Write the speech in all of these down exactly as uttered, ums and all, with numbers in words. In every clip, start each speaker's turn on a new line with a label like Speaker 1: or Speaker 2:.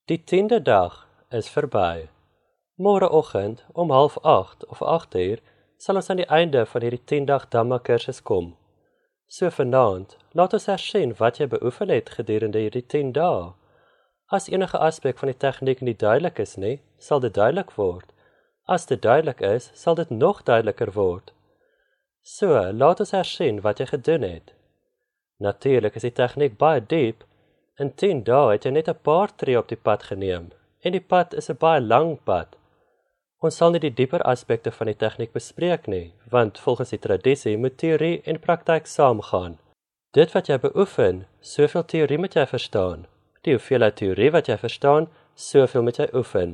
Speaker 1: Die tiende dag is verby. Môreoggend om half agt of agt uur sal ons aan die einde van hierdie tien dag Dhamma kursus kom. So vanaand, laat ons hersien wat jy beoefen het gedurende hierdie tien dae. As enige aspek van die tegniek nie duidelik is nie, sal dit duidelik word. As dit duidelik is, sal dit nog duideliker word. So, laat ons hersien wat jy gedoen het. Natuurlik is die tegniek baie diep. In tien dae het jy net 'n paar tree op die pad geneem, en die pad is 'n baie lang pad. Ons sal nie die dieper aspekte van die tegniek bespreek nie, want volgens die tradisie moet teorie en praktyk saamgaan. Dit wat jy beoefen, soveel teorie moet jy verstaan. Die hoeveelheid teorie wat jy verstaan, soveel moet jy oefen.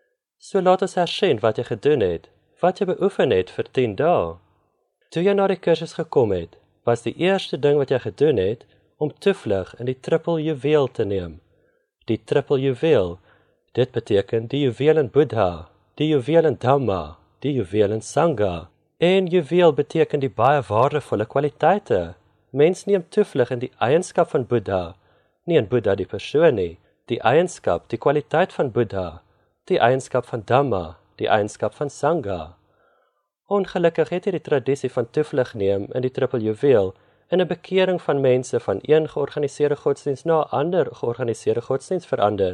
Speaker 1: So laat ons hersien wat jy gedoen het, wat jy beoefen het vir tien dae. Toe jy na die kursus gekom het, was die eerste ding wat jy gedoen het, om toevlug in die triple juweel te neem. Die triple juweel, dit beteken die juweel in Buddha, die juweel in Dhamma, die juweel in Sangha. En juweel beteken die baie waardevolle kwaliteite. Mens neem toevlug in die eienskap van Buddha, nie in Buddha die persoon nie, die eienskap, die kwaliteit van Buddha, die eienskap van Dhamma, die eienskap van Sangha. Ongelukkig het hierdie tradisie van toevlug neem in die triple juweel in 'n bekering van mense van een georganiseerde godsdienst na 'n ander georganiseerde godsdienst verander.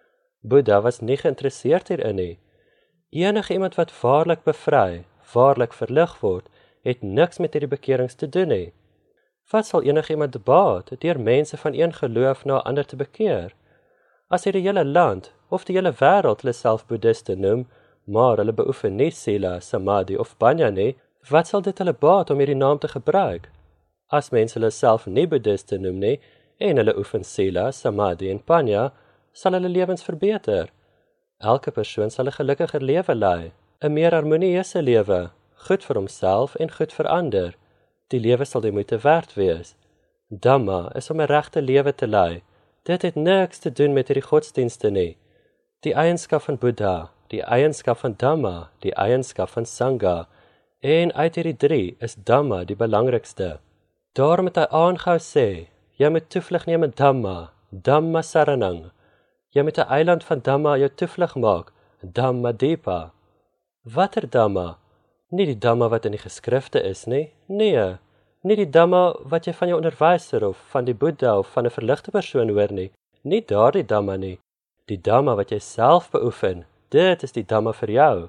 Speaker 1: Buddha was nie geïnteresseerd hierin nie. Enige iemand wat waarlik bevry, waarlik verlig word, het niks met hierdie bekerings te doen nie. Wat sal enige iemand baat deur mense van een geloof na 'n ander te bekeer? As hierdie hele land of die hele wêreld hulle self boeddhiste noem, maar hulle beoefen nie sila, samadhi of panya nie, wat sal dit hulle baat om hierdie naam te gebruik? As mense hulle self nie boeddhiste noem nie, en hulle oefen sila, samadhi en panya, sal hulle lewens verbeter. Elke persoon sal 'n gelukkiger lewe lei, 'n meer harmonieuse lewe, goed vir homself en goed vir ander. Die lewe sal die moeite werd wees. Dhamma is om 'n regte lewe te lei. Dit het niks te doen met hierdie godsdienste nie. Die eienskap van Buddha, die eienskap van Dhamma, die eienskap van Sangha, en uit hierdie drie is Dhamma die belangrikste. Daarom het hy aangehou sê, jy moet toevlug neem in Dhamma, Dhamma Saranang. Jy moet 'n eiland van Dhamma jou toevlug maak, Dhamma Deepa. Watter Dhamma? Nie die Dhamma wat in die geskrifte is nie, nee, nie die Dhamma wat jy van jou onderwyser of van die Boeddha of van 'n verligte persoon hoor nie, nie daardie Dhamma nie. Die Dhamma wat jy self beoefen, dit is die Dhamma vir jou.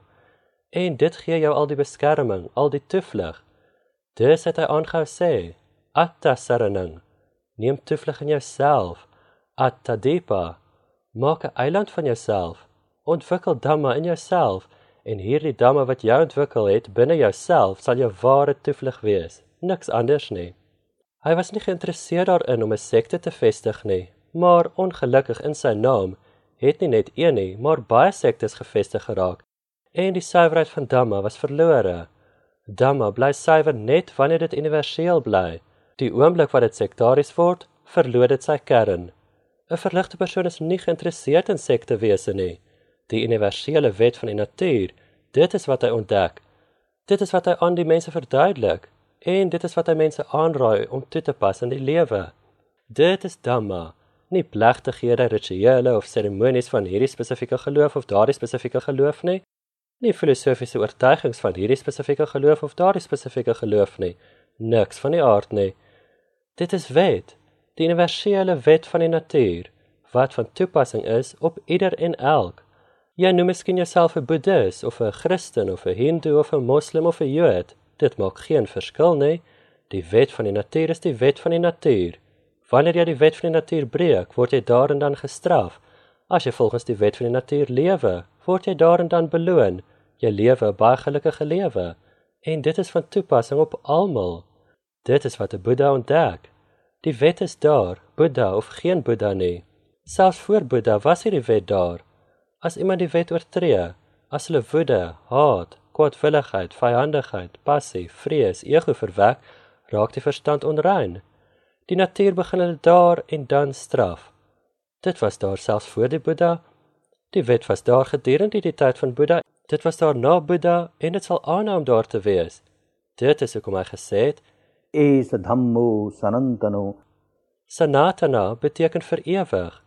Speaker 1: En dit gee jou al die beskerming, al die toevlug. Dus het hy aangehou sê, Atta Saranang, neem toevlug in jouself, Atta Deepa, maak 'n eiland van jouself, ontwikkel Dhamma in jouself, en hierdie Dhamma wat jy ontwikkel het binne jouself sal jou ware toevlug wees, niks anders nie. Hy was nie geïnteresseerd daarin om 'n sekte te vestig nie, maar ongelukkig in sy naam het nie net een nie, maar baie sektes gevestig geraak, en die suiwerheid van Dhamma was verlore. Dhamma bly suiwer net wanneer dit universeel bly. Die oomblik wat dit sektaries word, verloor dit sy kern. 'n Verligte persoon is nie geïnteresseerd in sektewese nie. Die universele wet van die natuur, dit is wat hy ontdek. Dit is wat hy aan die mense verduidelik, en dit is wat hy mense aanraai om toe te pas in die lewe. Dit is Dhamma, nie plegtighede, rituele of seremonies van hierdie spesifieke geloof of daardie spesifieke geloof nie, nie filosofiese oortuigings van hierdie spesifieke geloof of daardie spesifieke geloof nie, niks van die aard nie. Dit is wet, die universele wet van die natuur, wat van toepassing is op ieder en elk. Jy noem miskien jouself 'n Boeddhist, of 'n Christen, of 'n Hindu, of 'n Moslim, of 'n Jood. Dit maak geen verskil nie. Die wet van die natuur is die wet van die natuur. Wanneer jy die wet van die natuur breek, word jy daar en dan gestraf. As jy volgens die wet van die natuur lewe, word jy daar en dan beloon. Jy lewe 'n baie gelukkige lewe. En dit is van toepassing op almal. Dit is wat 'n Boeddha ontdek. Die wet is daar, Boeddha of geen Boeddha nie. Selfs voor Boeddha was hierdie wet daar. As iemand die wet oortree, as hulle woede, haat, kwaadwilligheid, vyandigheid, passie, vrees, ego verwek, raak die verstand onrein. Die natuur begin hulle daar en dan straf. Dit was daar selfs voor die Boeddha. Die wet was daar gedurende die tyd van Boeddha. Dit was daar na Boeddha en dit sal aanhou om daar te wees. Dit is hoekom hy gesê het,
Speaker 2: Esa Dhammo Sanantano.
Speaker 1: Sanatana beteken vir ewig.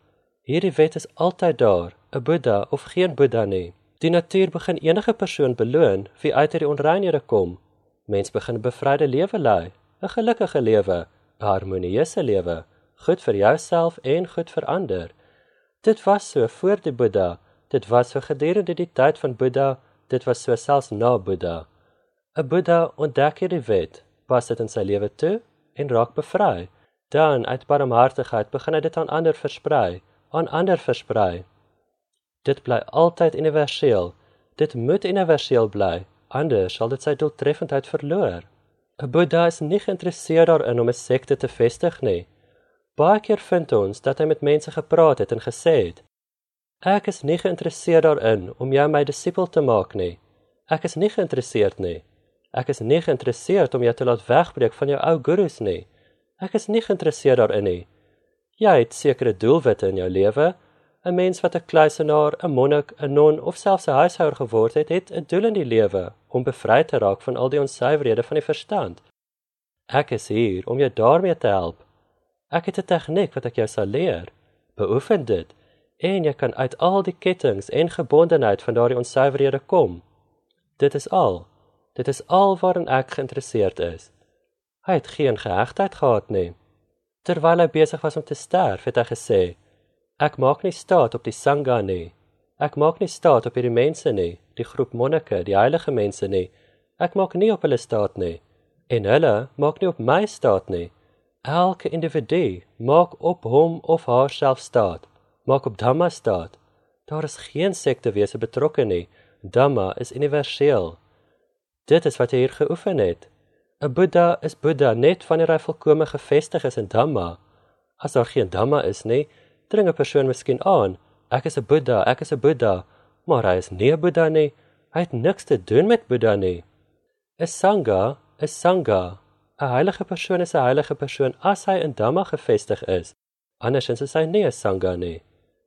Speaker 1: Hierdie wet is altyd daar, 'n Boeddha of geen Boeddha nie. Die natuur begin enige persoon beloon wie uit hierdie onreinhede kom. Mens begin 'n bevryde lewe lei, 'n gelukkige lewe, 'n harmonieuse lewe, goed vir jouself en goed vir ander. Dit was so voor die Boeddha, dit was so gedurende die tyd van Boeddha, dit was so selfs na Boeddha. 'n Boeddha ontdek hierdie wet, pas dit in sy lewe toe en raak bevry. Dan, uit barmhartigheid, begin hy dit aan ander versprei, aan ander versprei. Dit bly altyd universeel, dit moet universeel bly, anders sal dit sy doeltreffendheid verloor. 'n Boeddha is nie geïnteresseerd daarin om 'n sekte te vestig nie. Baie keer vind ons dat hy met mense gepraat het en gesê het, ek is nie geïnteresseerd daarin om jou my disipel te maak nie. Ek is nie geïnteresseerd nie. Ek is nie geïnteresseerd om jou te laat wegbreek van jou ou gurus nie. Ek is nie geïnteresseerd daarin nie. Jy het sekere doelwitte in jou lewe. 'n Mens wat 'n kluisenaar, 'n monnik, 'n non of selfs 'n huishouer geword het, het 'n doel in die lewe om bevry te raak van al die onsuiverhede van die verstand. Ek is hier om jou daarmee te help. Ek het 'n tegniek wat ek jou sal leer. Beoefen dit en jy kan uit al die kettinge en gebondenheid van daardie onsuiverhede kom. Dit is al. Dit is al waarin ek geïnteresseerd is. Hy het geen gehegtheid gehad nie. Terwyl hy besig was om te sterf, het hy gesê, ek maak nie staat op die Sangha nie. Ek maak nie staat op hierdie mense nie, die groep monnike, die heilige mense nie. Ek maak nie op hulle staat nie. En hulle maak nie op my staat nie. Elke individu maak op hom of haar self staat. Maak op Dhamma staat. Daar is geen sektewese betrokke nie. Dhamma is universeel. Dit is wat hy hier geoefen het. 'n Boeddha is Boeddha net wanneer hy volkome gevestig is in Dhamma. As daar geen Dhamma is nie, dring 'n persoon miskien aan, ek is 'n Boeddha, ek is 'n Boeddha, maar hy is nie 'n Boeddha nie, hy het niks te doen met Boeddha nie. 'n Sangha is Sangha, 'n heilige persoon is 'n heilige persoon as hy in Dhamma gevestig is, andersins is hy nie 'n Sangha nie.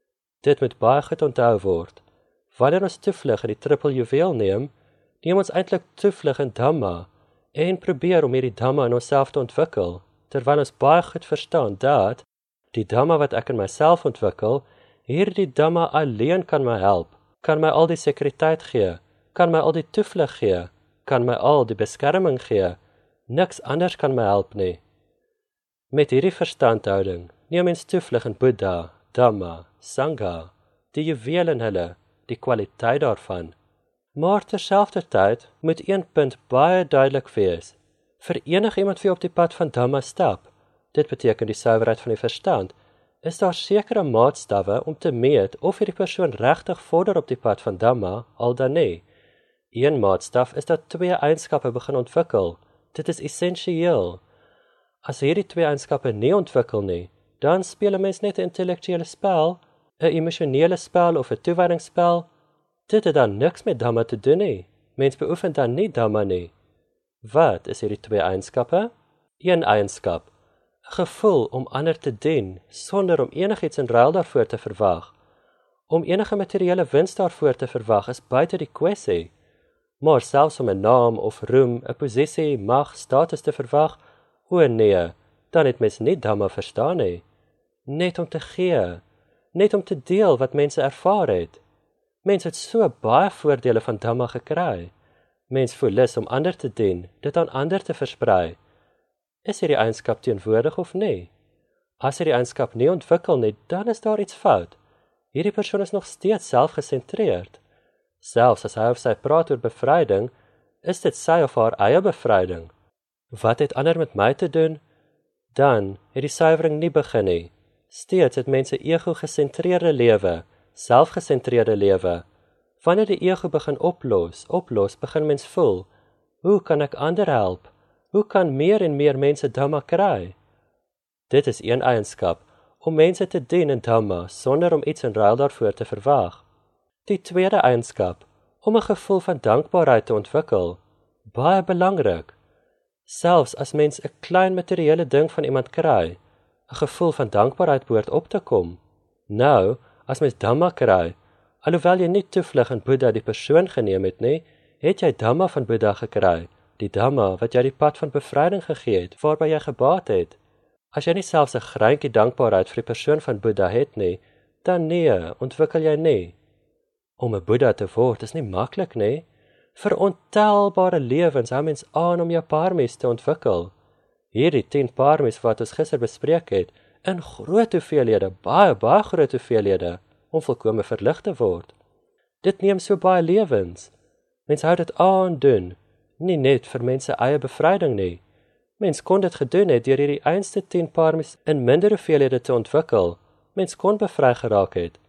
Speaker 1: Dit moet baie goed onthou word. Wanneer ons toevlug in die triple juweel neem, neem ons eintlik toevlug in Dhamma, en probeer om hierdie Dhamma in onsself te ontwikkel, terwyl ons baie goed verstaan dat die Dhamma wat ek in myself ontwikkel, hierdie Dhamma alleen kan my help, kan my al die sekuriteit gee, kan my al die toevlug gee, kan my al die beskerming gee, niks anders kan my help nie. Met hierdie verstandhouding neem mens toevlug in Boeddha, Dhamma, Sangha, die juweel in hulle, die kwaliteit daarvan. Maar terselfdertyd moet een punt baie duidelik wees. Vir enige iemand wie op die pad van Dhamma stap, dit beteken die suiwerheid van die verstand, is daar sekere maatstawwe om te meet of hierdie persoon regtig vorder op die pad van Dhamma, al dan nie. Een maatstaf is dat twee eienskappe begin ontwikkel. Dit is essensieel. As hierdie twee eienskappe nie ontwikkel nie, dan speel 'n mens net 'n intellektuele spel, 'n emosionele spel of 'n toewydingsspel. Dit het dan niks met Dhamma te doen nie. Mens beoefen dan nie Dhamma nie. Wat is hierdie twee eienskappe? Een eienskap, 'n gevoel om ander te dien, sonder om enigiets in ruil daarvoor te verwag. Om enige materiële wins daarvoor te verwag is buite die kwessie. Maar selfs om 'n naam of roem, 'n posisie, mag, status te verwag, o nee, dan het mens nie Dhamma verstaan nie. Net om te gee, net om te deel wat mense ervaar het. Mens het so baie voordele van Dhamma gekry. Mens voel lus om ander te dien, dit aan ander te versprei. Is hierdie eienskap teenwoordig of nie? As hierdie eienskap nie ontwikkel nie, dan is daar iets fout. Hierdie persoon is nog steeds selfgesentreerd. Selfs as hy of sy praat oor bevryding, is dit sy of haar eie bevryding. Wat het ander met my te doen? Dan het die suiwering nie begin nie. Steeds het mense ego-gesentreerde lewe, selfgesentreerde lewe. Wanneer die ego begin oplos, oplos, begin mens voel, hoe kan ek ander help? Hoe kan meer en meer mense Dhamma kry? Dit is een eienskap, om mense te dien in Dhamma, sonder om iets in ruil daarvoor te verwag. Die tweede eienskap, om 'n gevoel van dankbaarheid te ontwikkel, baie belangrik. Selfs as mens 'n klein materiële ding van iemand kry, 'n gevoel van dankbaarheid behoort op te kom. Nou, as mens Dhamma kry, alhoewel jy nie toevlug in Boeddha die persoon geneem het nie, het jy Dhamma van Boeddha gekry, die Dhamma wat jy die pad van bevryding gegee het, waarby jy gebaat het. As jy nie selfs 'n greintjie dankbaarheid vir die persoon van Boeddha het nie, dan nee, ontwikkel jy nie. Om 'n Boeddha te word is nie maklik nie. Vir ontelbare lewens hou mens aan om jou parmies te ontwikkel. Hierdie tien parmies wat ons gister bespreek het, in groot hoeveelhede, baie, baie groot hoeveelhede, om volkome verlig te word. Dit neem so baie lewens. Mens hou dit aan doen, nie net vir mense eie bevryding nie. Mens kon dit gedoen het deur hierdie einste tien parmies in minder hoeveelhede te ontwikkel. Mens kon bevry geraak het.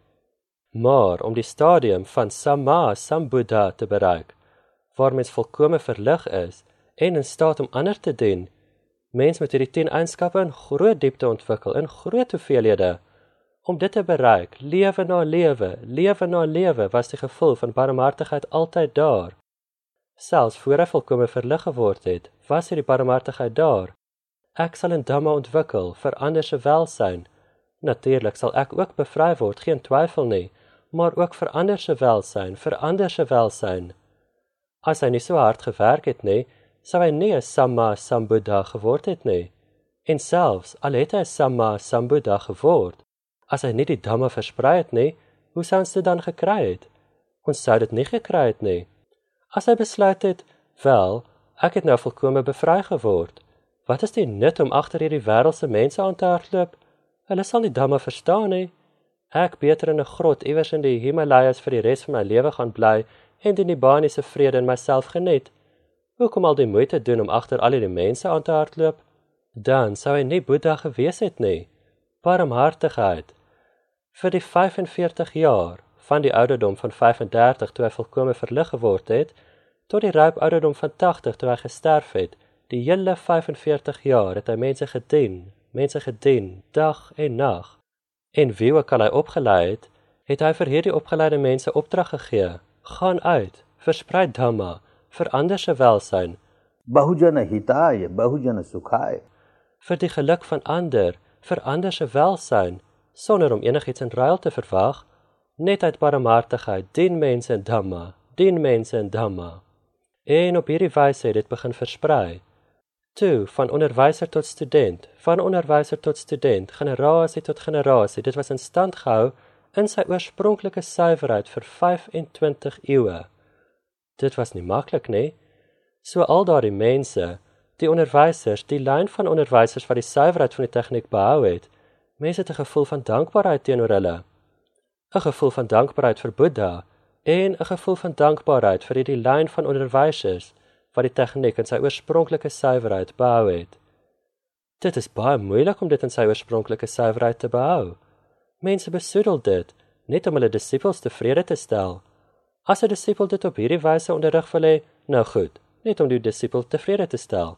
Speaker 1: Maar om die stadium van Samma Sambuddha te bereik, waar mens volkome verlig is en in staat om ander te dien, mens moet hierdie tien eienskappe in groot diepte ontwikkel, in groot hoeveelhede. Om dit te bereik, lewe na lewe, lewe na lewe, was die gevoel van barmhartigheid altyd daar. Selfs voor hy volkome verlig geword het, was hierdie barmhartigheid daar. Ek sal in Dhamma ontwikkel vir ander se welsyn. Natuurlik sal ek ook bevry word, geen twyfel nie, maar ook vir ander se welsyn, vir ander se welsyn. As hy nie so hard gewerk het nie, sou hy nie 'n Samma Sambuddha geword het nie. En selfs al het hy 'n Samma Sambuddha geword, as hy nie die Dhamma versprei het nie, hoe sou ons dit dan gekry het? Ons sou dit nie gekry het nie. As hy besluit het, wel, ek het nou volkome bevry geword. Wat is die nut om agter hierdie wêreldse mense aan te hardloop? Hulle sal nie Dhamma verstaan nie. Ek beter in 'n grot iewers in die Himalayas vir die res van my lewe gaan bly en die nibbaniese vrede in myself geniet. Hoekom al die moeite doen om agter al die mense aan te hardloop? Dan sou hy nie Boeddha gewees het nie. Barmhartigheid. Vir die vyf en veertig jaar, van die ouderdom van vyf en dertig toe hy volkome verlig geword het, tot die ryp ouderdom van tagtig toe hy gesterf het, die hele vyf en veertig jaar het hy mense gedien, mense gedien, dag en nag. En wie ook al hy opgelei het, het hy vir hierdie opgeleide mense opdrag gegee, gaan uit, versprei Dhamma, vir ander se welsyn,
Speaker 2: Bahujana hitaya, bahujana sukhaya,
Speaker 1: vir die geluk van ander, vir ander se welsyn, sonder om enigiets in ruil te verwag, net uit barmhartigheid, dien mense in Dhamma, dien mense in Dhamma. En op hierdie wyse het dit begin versprei. Toe, van onderwyser tot student, van onderwyser tot student, generasie tot generasie, dit was in stand gehou in sy oorspronklike suiwerheid vir vyf en twintig eeue. Dit was nie maklik nie. So al daardie mense, die onderwysers, die lyn van onderwysers wat die suiwerheid van die tegniek behou het, mense het 'n gevoel van dankbaarheid teenoor hulle. 'n Gevoel van dankbaarheid vir Boeddha en 'n gevoel van dankbaarheid vir hierdie lyn van onderwysers wat die tegniek in sy oorspronklike suiwerheid behou het. Dit is baie moeilik om dit in sy oorspronklike suiwerheid te behou. Mense besoedel dit, net om hulle disippels tevrede te stel. As 'n disipel dit op hierdie wyse onderrig wil hê, nou goed, net om die disipel tevrede te stel.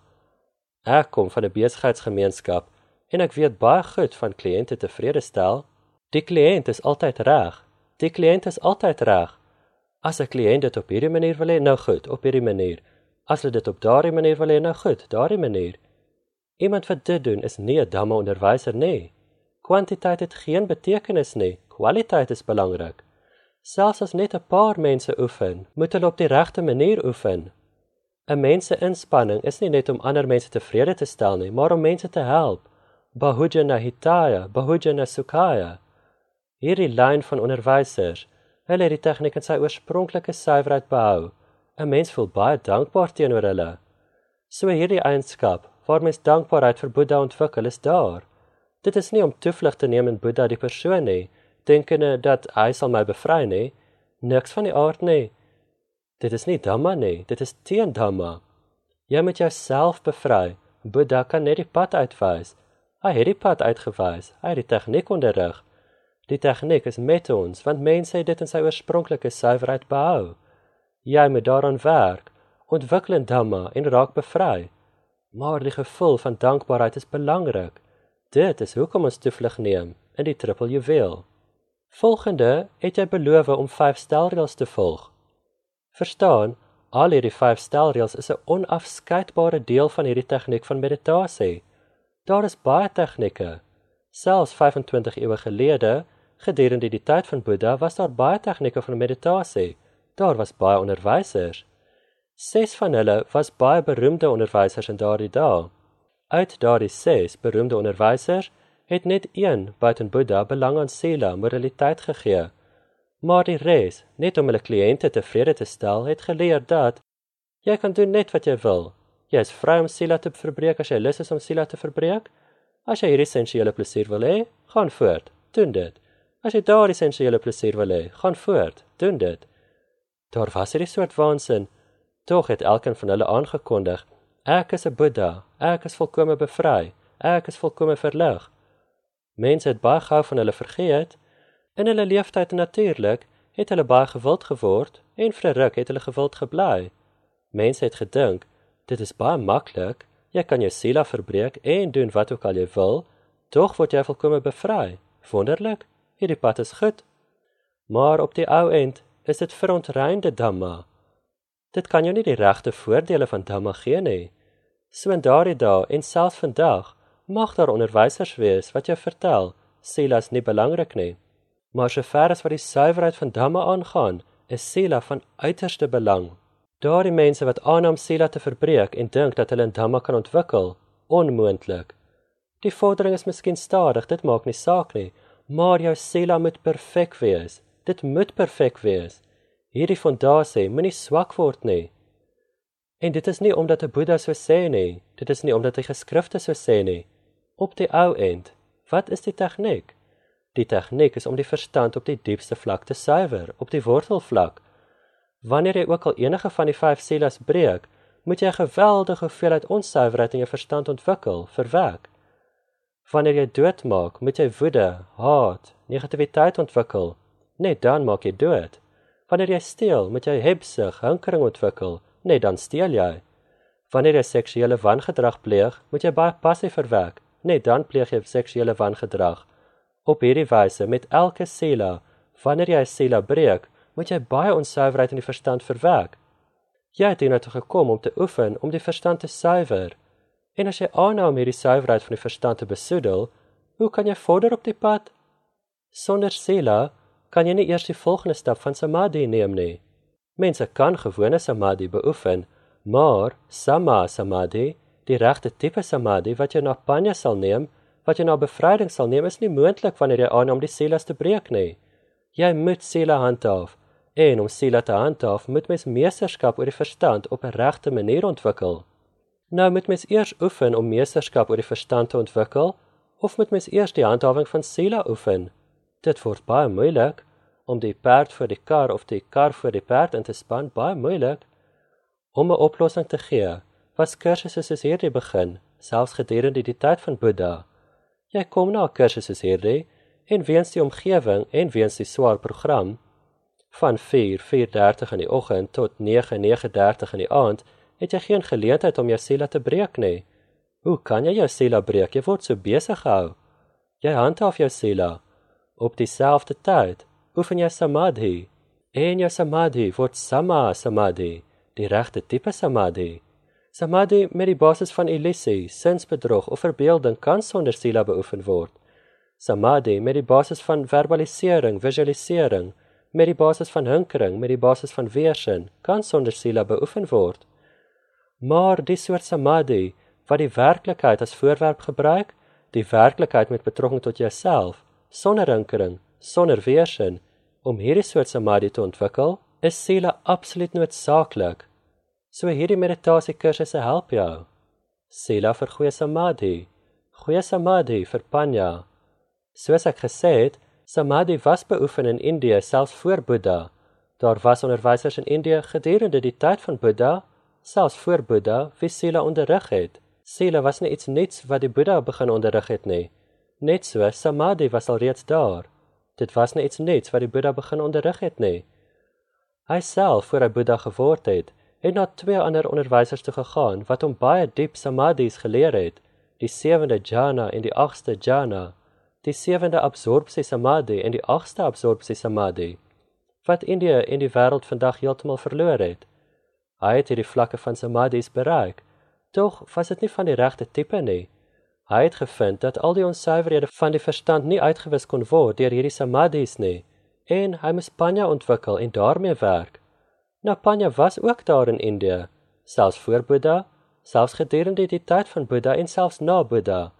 Speaker 1: Ek kom van 'n besigheidsgemeenskap en ek weet baie goed van kliënte tevrede stel. Die kliënt is altyd reg. Die kliënt is altyd reg. As 'n kliënt dit op hierdie manier wil hê, nou goed, op hierdie manier. As hulle dit op daardie manier wil hê, nou goed, daardie manier. Iemand wat dit doen is nie 'n Dhamma onderwyser nie. Kwantiteit het geen betekenis nie, kwaliteit is belangrik. Selfs as net 'n paar mense oefen, moet hulle op die regte manier oefen. 'n Mens se inspanning is nie net om ander mense tevrede te stel nie, maar om mense te help. Bahujana hitaya, bahujana sukhaya. Hierdie lyn van onderwysers, hulle het die tegniek in sy oorspronklike suiwerheid behou. 'n Mens voel baie dankbaar teenoor hulle. So hierdie eienskap, waar mens dankbaarheid vir Boeddha ontwikkel, is daar. Dit is nie om toevlug te neem in Boeddha die persoon nie, denkende dat hy sal my bevry nie, niks van die aard nie. Dit is nie Dhamma nie, dit is teen Dhamma. Jy moet jouself bevry, Boeddha kan net die pad uitwys. Hy het die pad uitgewys, hy het die tegniek onderrig. Die tegniek is met ons, want mense het dit in sy oorspronklike suiwerheid behou. Jy moet daaraan werk, ontwikkel in Dhamma en raak bevry. Maar die gevoel van dankbaarheid is belangrik. Dit is hoekom ons toevlug neem in die triple juweel. Volgende het jy beloof om vyf stelreëls te volg. Verstaan, al hierdie vyf stelreëls is 'n onafskeidbare deel van hierdie tegniek van meditasie. Daar is baie tegnieke. Selfs vyf en twintig eeue gelede, gedurende die tyd van Boeddha, was daar baie tegnieke van meditasie. Daar was baie onderwysers. Ses van hulle was baie beroemde onderwysers in daardie dae. Uit daardie ses beroemde onderwysers het net een buiten Boeddha belang aan sila, moraliteit gegee. Maar die res, net om hulle kliënte tevrede te stel, het geleer dat jy kan doen net wat jy wil. Jy is vry om sila te verbreek as jy lus is om sila te verbreek. As jy hierdie sensuele plesier wil hê, gaan voort, doen dit. As jy daardie sensuele plesier wil hê, gaan voort, doen dit. Daar was hierdie soort waansin, tog het elkeen van hulle aangekondig, ek is 'n Boeddha, ek is volkome bevry, ek is volkome verlig. Mense het baie gou van hulle vergeet. In hulle leeftyd natuurlik het hulle baie gewild geword en vir 'n ruk het hulle gewild gebly. Mense het gedink, dit is baie maklik, jy kan jou sila verbreek en doen wat ook al jy wil, tog word jy volkome bevry. Wonderlik, hierdie pad is goed. Maar op die ou end is dit verontruimde Dhamma. Dit kan jou nie die regte voordele van Dhamma gee nie. So in daardie dae en selfs vandag mag daar onderwysers wees wat jou vertel, sila is nie belangrik nie. Maar sover as wat die suiwerheid van Dhamma aangaan, is sila van uiterste belang. Daardie mense wat aanneem sila te verbreek en dink dat hulle in Dhamma kan ontwikkel, onmoontlik. Die vordering is miskien stadig, dit maak nie saak nie, maar jou sila moet perfek wees. Dit moet perfek wees. Hierdie fondasie moenie swak word nie. En dit is nie omdat 'n Boeddha so sê nie, dit is nie omdat die geskrifte so sê nie. Op die ou end, wat is die tegniek? Die tegniek is om die verstand op die diepste vlak te suiwer, op die wortelvlak. Wanneer jy ook al enige van die vyf silas breek, moet jy 'n geweldige hoeveelheid onsuiverheid in jou verstand ontwikkel, verwek. Wanneer jy doodmaak, moet jy woede, haat, negativiteit ontwikkel. Net dan maak jy dood. Wanneer jy steel, moet jy hebsug, hinkering ontwikkel. Net dan steel jy. Wanneer jy seksuele wangedrag pleeg, moet jy baie passie verwek. Net dan pleeg jy seksuele wangedrag. Op hierdie wyse, met elke sila, wanneer jy 'n sila breek, moet jy baie onsuiverheid in die verstand verwek. Jy het hiernatoe gekom om te oefen, om die verstand te suiwer. En as jy aanhou om hierdie suiwerheid van die verstand te besoedel, hoe kan jy vorder op die pad? Sonder sila kan jy nie eers die volgende stap van samadhi neem nie. Mense kan gewone samadhi beoefen, maar sama samadhi, die regte tipe samadhi wat jy na panya sal neem, wat jy na bevryding sal neem, is nie moontlik wanneer jy aanhou om die silas te breek nie. Jy moet sila handhaaf, en om sila te handhaaf, moet mens meesterskap oor die verstand op 'n regte manier ontwikkel. Nou moet mens eers oefen om meesterskap oor die verstand te ontwikkel, of moet mens eers die handhawing van sila oefen? Dit word baie moeilik, om die perd voor die kar of die kar voor die perd in te span, baie moeilik. Om 'n oplossing te gee, was kursusse soos hierdie begin, selfs gedurende die tyd van Boeddha. Jy kom na 'n kursus soos hierdie, en weens die omgewing en weens die swaar program, van vier, vier dertig in die oggend tot nege, nege dertig in die aand, het jy geen geleentheid om jou sila te breek nie. Hoe kan jy jou sila breek? Jy word so besig gehou. Jy handhaaf jou sila. Op dieselfde tyd, oefen jy samadhi. En jou samadhi word sama samadhi, die regte tipe samadhi. Samadhi met die basis van illusie, sinsbedrog of verbeelding kan sonder sila beoefen word. Samadhi met die basis van verbalisering, visualisering, met die basis van hinkering, met die basis van weersin, kan sonder sila beoefen word. Maar die soort samadhi, wat die werklikheid as voorwerp gebruik, die werklikheid met betrekking tot jouself, sonder hinkering, sonder weersin, om hierdie soort samadhi te ontwikkel, is sila absoluut noodsaaklik. So hierdie meditasiekursusse help jou. Sila vir goeie samadhi, goeie samadhi vir panya. Soos ek gesê het, samadhi was beoefen in Indië selfs voor Boeddha. Daar was onderwysers in Indië gedurende die tyd van Boeddha, selfs voor Boeddha, wie sila onderrig het. Sila was nie iets niets wat die Boeddha begin onderrig het nie. Net so, samadhi was al reeds daar. Dit was nie iets niets wat die Boeddha begin onderrig het nie. Hy self, voor hy Boeddha geword het, het na twee ander onderwysers toe gegaan, wat hom baie diep samadhis geleer het, die sewende jhana en die agste jhana, die sewende absorpsie samadhi en die agste absorpsie samadhi, wat Indië en die wêreld vandag heeltemal verloor het. Hy het hierdie vlakke van samadhis bereik, tog was dit nie van die regte tipe nie. Hy het gevind dat al die onsuiverhede van die verstand nie uitgewis kon word deur hierdie samadhis nie, en hy moes panya ontwikkel en daarmee werk. Nou panya was ook daar in Indië, selfs voor Boeddha, selfs gedurende die tyd van Boeddha en selfs na Boeddha.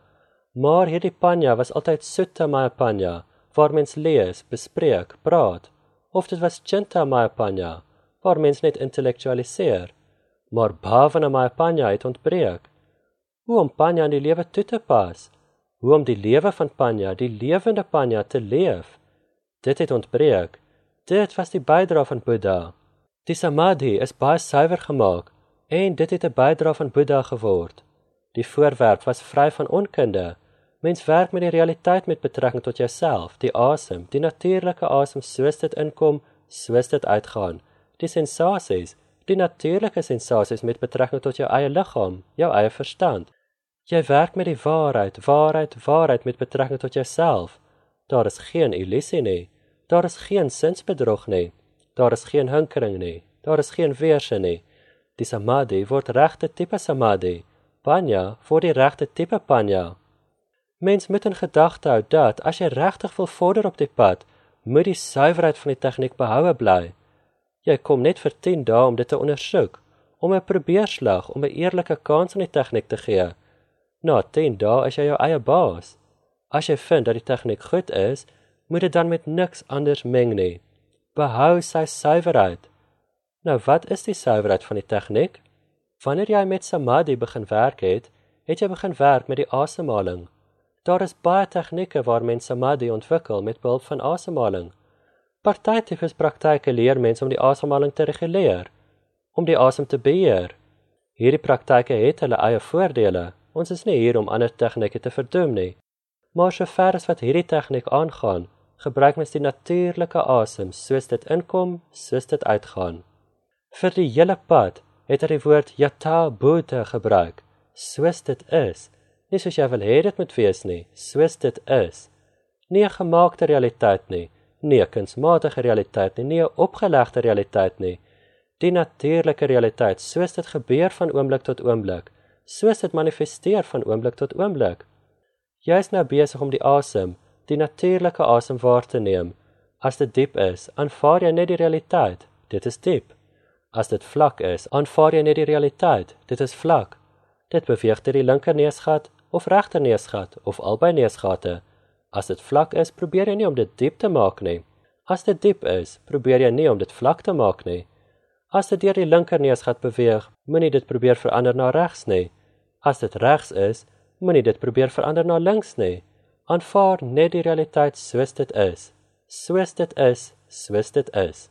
Speaker 1: Maar hierdie panya was altyd Sutta Maya Panya, waar mens lees, bespreek, praat, of dit was Chinta Maya Panya, waar mens net intellektualiseer. Maar Bhavana Maya Panya het ontbreek. Hoe om panya in die lewe toe te pas? Hoe om die lewe van panya, die lewende panya, te leef? Dit het ontbreek. Dit was die bydra van Boeddha. Die samadhi is baie suiwer gemaak, en dit het 'n bydra van Boeddha geword. Die voorwerp was vry van onkunde. Mens werk met die realiteit met betrekking tot jouself, die asem, die natuurlike asem soos dit inkom, soos dit uitgaan. Die sensasies, die natuurlike sensasies met betrekking tot jou eie liggaam, jou eie verstand. Jy werk met die waarheid, waarheid, waarheid met betrekking tot jouself. Daar is geen illusie nie. Daar is geen sinsbedrog nie. Daar is geen hinkering nie. Daar is geen weersin nie. Die samadhi word regte tipe samadhi. Panya word die regte tipe panya. Mens moet in gedagte hou dat, as jy regtig wil vorder op die pad, moet die suiwerheid van die tegniek behoue bly. Jy kom net vir tien dae om dit te ondersoek, om 'n probeerslag, om 'n eerlike kans aan die tegniek te gee. Na tien dae is jy jou eie baas. As jy vind dat die tegniek goed is, moet dit dan met niks anders meng nie. Behou sy suiwerheid. Nou wat is die suiwerheid van die tegniek? Wanneer jy met samadhi begin werk het, het jy begin werk met die asemhaling. Daar is baie tegnieke waar mens samadhi ontwikkel met behulp van asemhaling. Party tipes praktyke leer mense om die asemhaling te reguleer, om die asem te beheer. Hierdie praktyke het hulle eie voordele. Ons is nie hier om ander tegnieke te verdoem nie. Maar sover as wat hierdie tegniek aangaan, gebruik mens die natuurlike asem, soos dit inkom, soos dit uitgaan. Vir die hele pad het hy die woord yatha bhuta gebruik, soos dit is. Nie soos jy wil hê dit moet wees nie, soos dit is. Nie 'n gemaakte realiteit nie, nie 'n kunsmatige realiteit nie, nie 'n opgelegde realiteit nie. Die natuurlike realiteit, soos dit gebeur van oomblik tot oomblik, soos dit manifesteer van oomblik tot oomblik. Jy is nou besig om die asem, die natuurlike asem waar te neem. As dit diep is, aanvaar jy net die realiteit, dit is diep. As dit vlak is, aanvaar jy net die realiteit, dit is vlak. Dit beweeg deur die linker neusgat of regter neusgat of albei neusgate. As dit vlak is, probeer jy nie om dit diep te maak nie. As dit diep is, probeer jy nie om dit vlak te maak nie. As dit deur die linker neusgat beweeg, moenie dit probeer verander na regs nie. As dit regs is, moenie dit probeer verander na links nie. Aanvaar net die realiteit soos dit is. Soos dit is, soos dit is.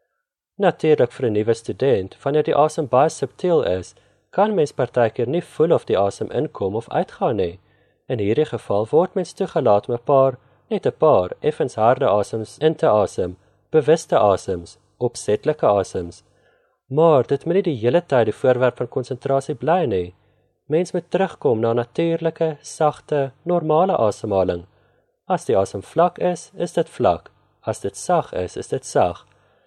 Speaker 1: Natuurlik vir 'n nuwe student, wanneer die asem baie subtiel is, kan mens partykeer nie voel of die asem inkom of uitgaan nie. In hierdie geval word mens toegelaat om 'n paar, net 'n paar, effens harde asems in te asem, bewuste asems, opsetlike asems. Maar dit moet nie die hele tyd die voorwerp van konsentrasie bly nie. Mens moet terugkom na natuurlike, sagte, normale asemhaling. As die asem vlak is, is dit vlak. As dit sag is, is dit sag.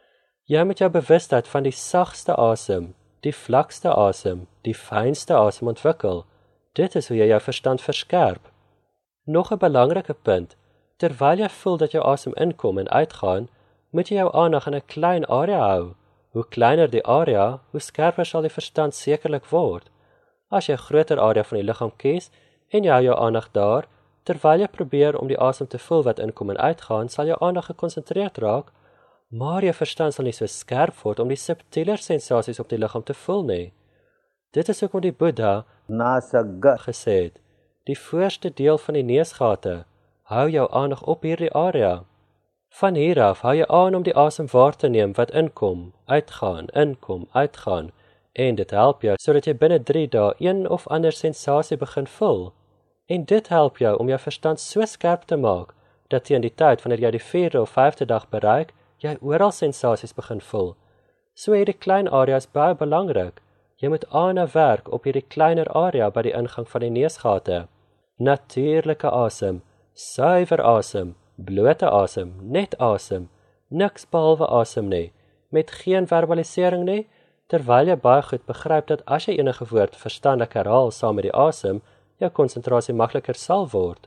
Speaker 1: Jy moet jou bewustheid van die sagste asem, die vlakste asem, die fynste asem ontwikkel. Dit is hoe jy jou verstand verskerp. Nog 'n belangrike punt, terwyl jy voel dat jou asem inkom en uitgaan, moet jy jou aandag in 'n klein area hou. Hoe kleiner die area, hoe skerper sal die verstand sekerlik word. As jy 'n groter area van die liggaam kies en jy hou jou aandag daar, terwyl jy probeer om die asem te voel wat inkom en uitgaan, sal jou aandag gekonsentreerd raak, maar jou verstand sal nie so skerp word om die subtieler sensasies op die liggaam te voel nie. Dit is hoekom die Boeddha
Speaker 2: Nasagga
Speaker 1: gesê het, die voorste deel van die neusgate, hou jou aandag op hierdie area. Van hier af hou jy aan om die asem waar te neem wat inkom, uitgaan, inkom, uitgaan, en dit help jou sodat jy binne drie dae een of ander sensasie begin voel. En dit help jou om jou verstand so skerp te maak, dat teen die tyd wanneer jy die vierde of vyfde dag bereik, jy oral sensasies begin voel. So hierdie klein area is baie belangrik. Jy moet aanhou werk op hierdie kleiner area by die ingang van die neusgate. Natuurlike asem, suiwer asem, blote asem, net asem, niks behalwe asem nie, met geen verbalisering nie, terwyl jy baie goed begryp dat as jy enige woord verstandelik herhaal saam met die asem, jou konsentrasie makliker sal word.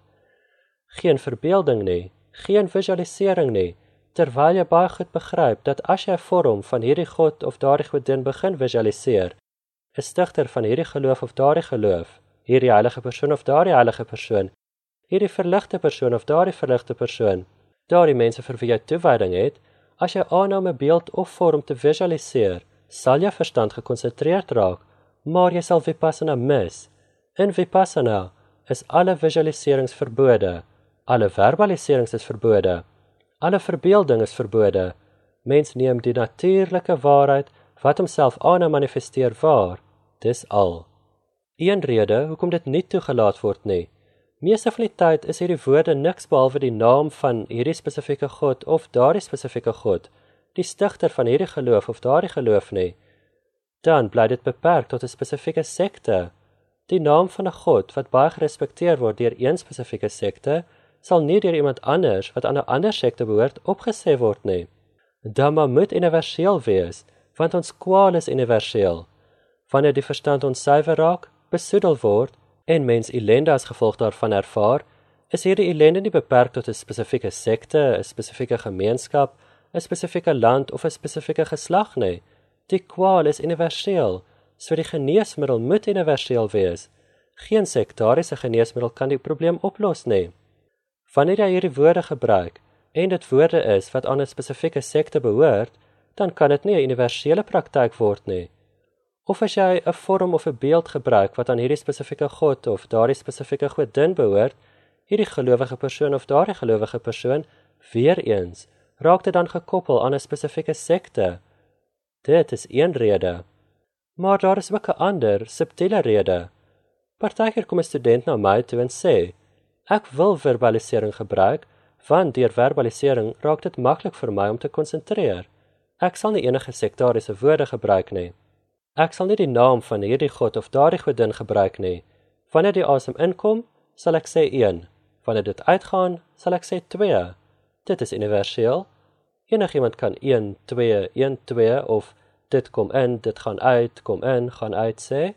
Speaker 1: Geen verbeelding nie, geen visualisering nie, terwyl jy baie goed begryp dat as jy 'n vorm van hierdie god of daardie godin begin visualiseer, 'n stigter van hierdie geloof of daardie geloof, hierdie heilige persoon of daardie heilige persoon, hierdie verligte persoon of daardie verligte persoon, daardie mense vir wie jy toewyding het, as jy aanhou om 'n beeld of vorm te visualiseer, sal jou verstand gekonsentreerd raak, maar jy sal vipassana mis. In vipassana is alle visualiserings verbode, alle verbaliserings is verbode, alle verbeelding is verbode. Mens neem die natuurlike waarheid wat homself aanhou manifesteer waar, dis al. Een rede hoekom dit nie toegelaat word nie. Meeste van die tyd is hierdie woorde niks behalwe die naam van hierdie spesifieke God of daardie spesifieke God, die stigter van hierdie geloof of daardie geloof nie. Dan bly dit beperk tot 'n spesifieke sekte. Die naam van 'n God wat baie gerespekteer word deur een spesifieke sekte, sal nie deur iemand anders wat aan 'n ander sekte behoort opgesê word nie. Dhamma moet universeel wees, want ons kwaal is universeel. Wanneer die verstand onsuiwer raak, besoedel word en mens ellende as gevolg daarvan ervaar, is hierdie ellende nie beperk tot 'n spesifieke sekte, 'n spesifieke gemeenskap, 'n spesifieke land of 'n spesifieke geslag nie. Die kwaal is universeel, so die geneesmiddel moet universeel wees. Geen sektariese geneesmiddel kan die probleem oplos nie. Wanneer jy hierdie woorde gebruik, en dit woorde is wat aan 'n spesifieke sekte behoort, dan kan dit nie 'n universele praktyk word nie. Of as jy 'n vorm of 'n beeld gebruik wat aan hierdie spesifieke God of daardie spesifieke godin behoort, hierdie gelowige persoon of daardie gelowige persoon, weer eens, raak dit dan gekoppel aan 'n spesifieke sekte. Dit is een rede. Maar daar is ook 'n ander, subtiele rede. Partykeer kom 'n student na my toe en sê, ek wil verbalisering gebruik, want deur verbalisering raak dit maklik vir my om te konsentreer. Ek sal nie enige sektariese woorde gebruik nie. Ek sal nie die naam van hierdie God of daardie godin gebruik nie. Wanneer die asem inkom, sal ek sê een. Wanneer dit uitgaan, sal ek sê twee. Dit is universeel. Enigiemand kan een, twee, een, twee of dit kom in, dit gaan uit, kom in, gaan uit sê.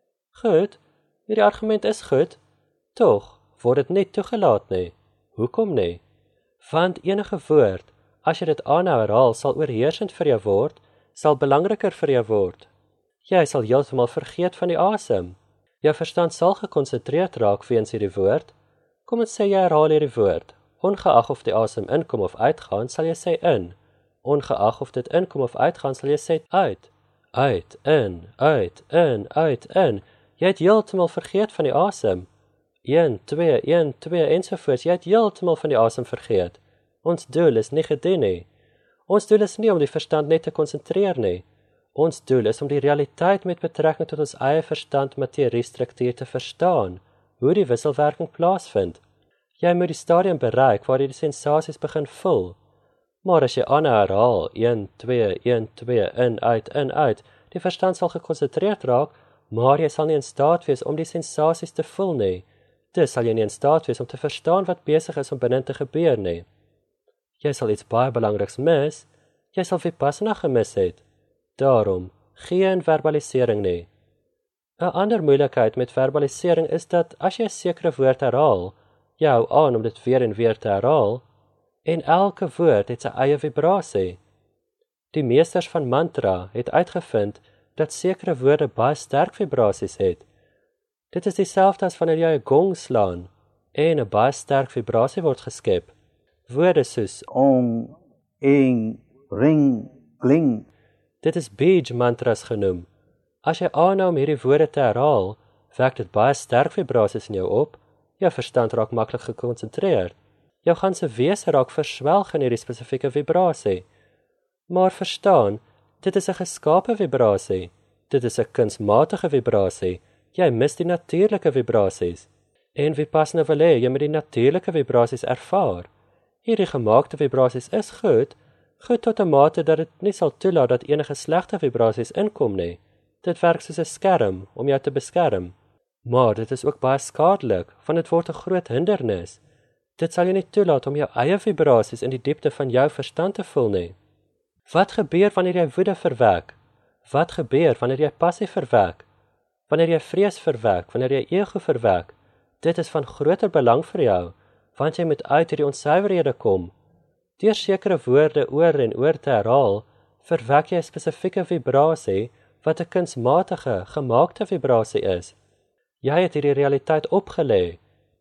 Speaker 1: Goed, hierdie argument is goed. Tog word dit nie toegelaat nie. Hoekom nie? Want enige woord, as jy dit aanhou herhaal, sal oorheersend vir jou word, sal belangriker vir jou word. Jy sal heeltemal vergeet van die asem. Jou verstand sal gekonsentreerd raak weens hierdie woord. Kom ons sê jy herhaal hierdie woord. Ongeag of die asem inkom of uitgaan, sal jy sê in. Ongeag of dit inkom of uitgaan, sal jy sê uit. Uit, in, uit, in, uit, in. Jy het heeltemal vergeet van die asem. een, twee, een, twee, ensovoorts. Jy het heeltemal van die asem vergeet. Ons doel is nie gedien nie. Ons doel is nie om die verstand net te konsentreer nie. Ons doel is om die realiteit met betrekking tot ons eie verstand materie-struktuur te verstaan, hoe die wisselwerking plaasvind. Jy moet die stadium bereik waar jy die sensasies begin voel. Maar as jy aanhou herhaal, een, twee, een, twee, in, uit, in, uit, die verstand sal gekonsentreerd raak, maar jy sal nie in staat wees om die sensasies te voel nie. Dus sal jy nie in staat wees om te verstaan wat besig is om binne te gebeur nie. Jy sal iets baie belangriks mis, jy sal vipassana gemis het. Daarom, geen verbalisering nie. 'n Ander moeilikheid met verbalisering is dat as jy 'n sekere woord herhaal, jy hou aan om dit weer en weer te herhaal, en elke woord het sy eie vibrasie. Die meesters van mantra het uitgevind dat sekere woorde baie sterk vibrasies het. Dit is dieselfde as wanneer jy 'n gong slaan, en 'n baie sterk vibrasie word geskep. Woorde soos
Speaker 2: Om, ing, ring, kling.
Speaker 1: Dit is bij mantras genoem. As jy aanhou om hierdie woorde te herhaal, wek dit baie sterk vibrasies in jou op, jou verstand raak maklik gekonsentreerd. Jou ganse wese raak verswelg in hierdie spesifieke vibrasie. Maar verstaan, dit is 'n geskape vibrasie. Dit is 'n kunsmatige vibrasie. Jy mis die natuurlike vibrasies. En vipassana wil hê jy moet die natuurlike vibrasies ervaar. Hierdie gemaakte vibrasies is goed, goed tot 'n mate dat dit nie sal toelaat dat enige slegte vibrasies inkom nie. Dit werk soos 'n skerm om jou te beskerm. Maar dit is ook baie skadelik, want dit word 'n groot hindernis. Dit sal jou nie toelaat om jou eie vibrasies in die diepte van jou verstand te voel nie. Wat gebeur wanneer jy woede verwek? Wat gebeur wanneer jy passie verwek? Wanneer jy vrees verwek, wanneer jy ego verwek? Dit is van groter belang vir jou, want jy moet uit hierdie onsuiverhede kom. Deur sekere woorde oor en oor te herhaal, verwek jy 'n spesifieke vibrasie wat 'n kunsmatige, gemaakte vibrasie is. Jy het hierdie realiteit opgelê.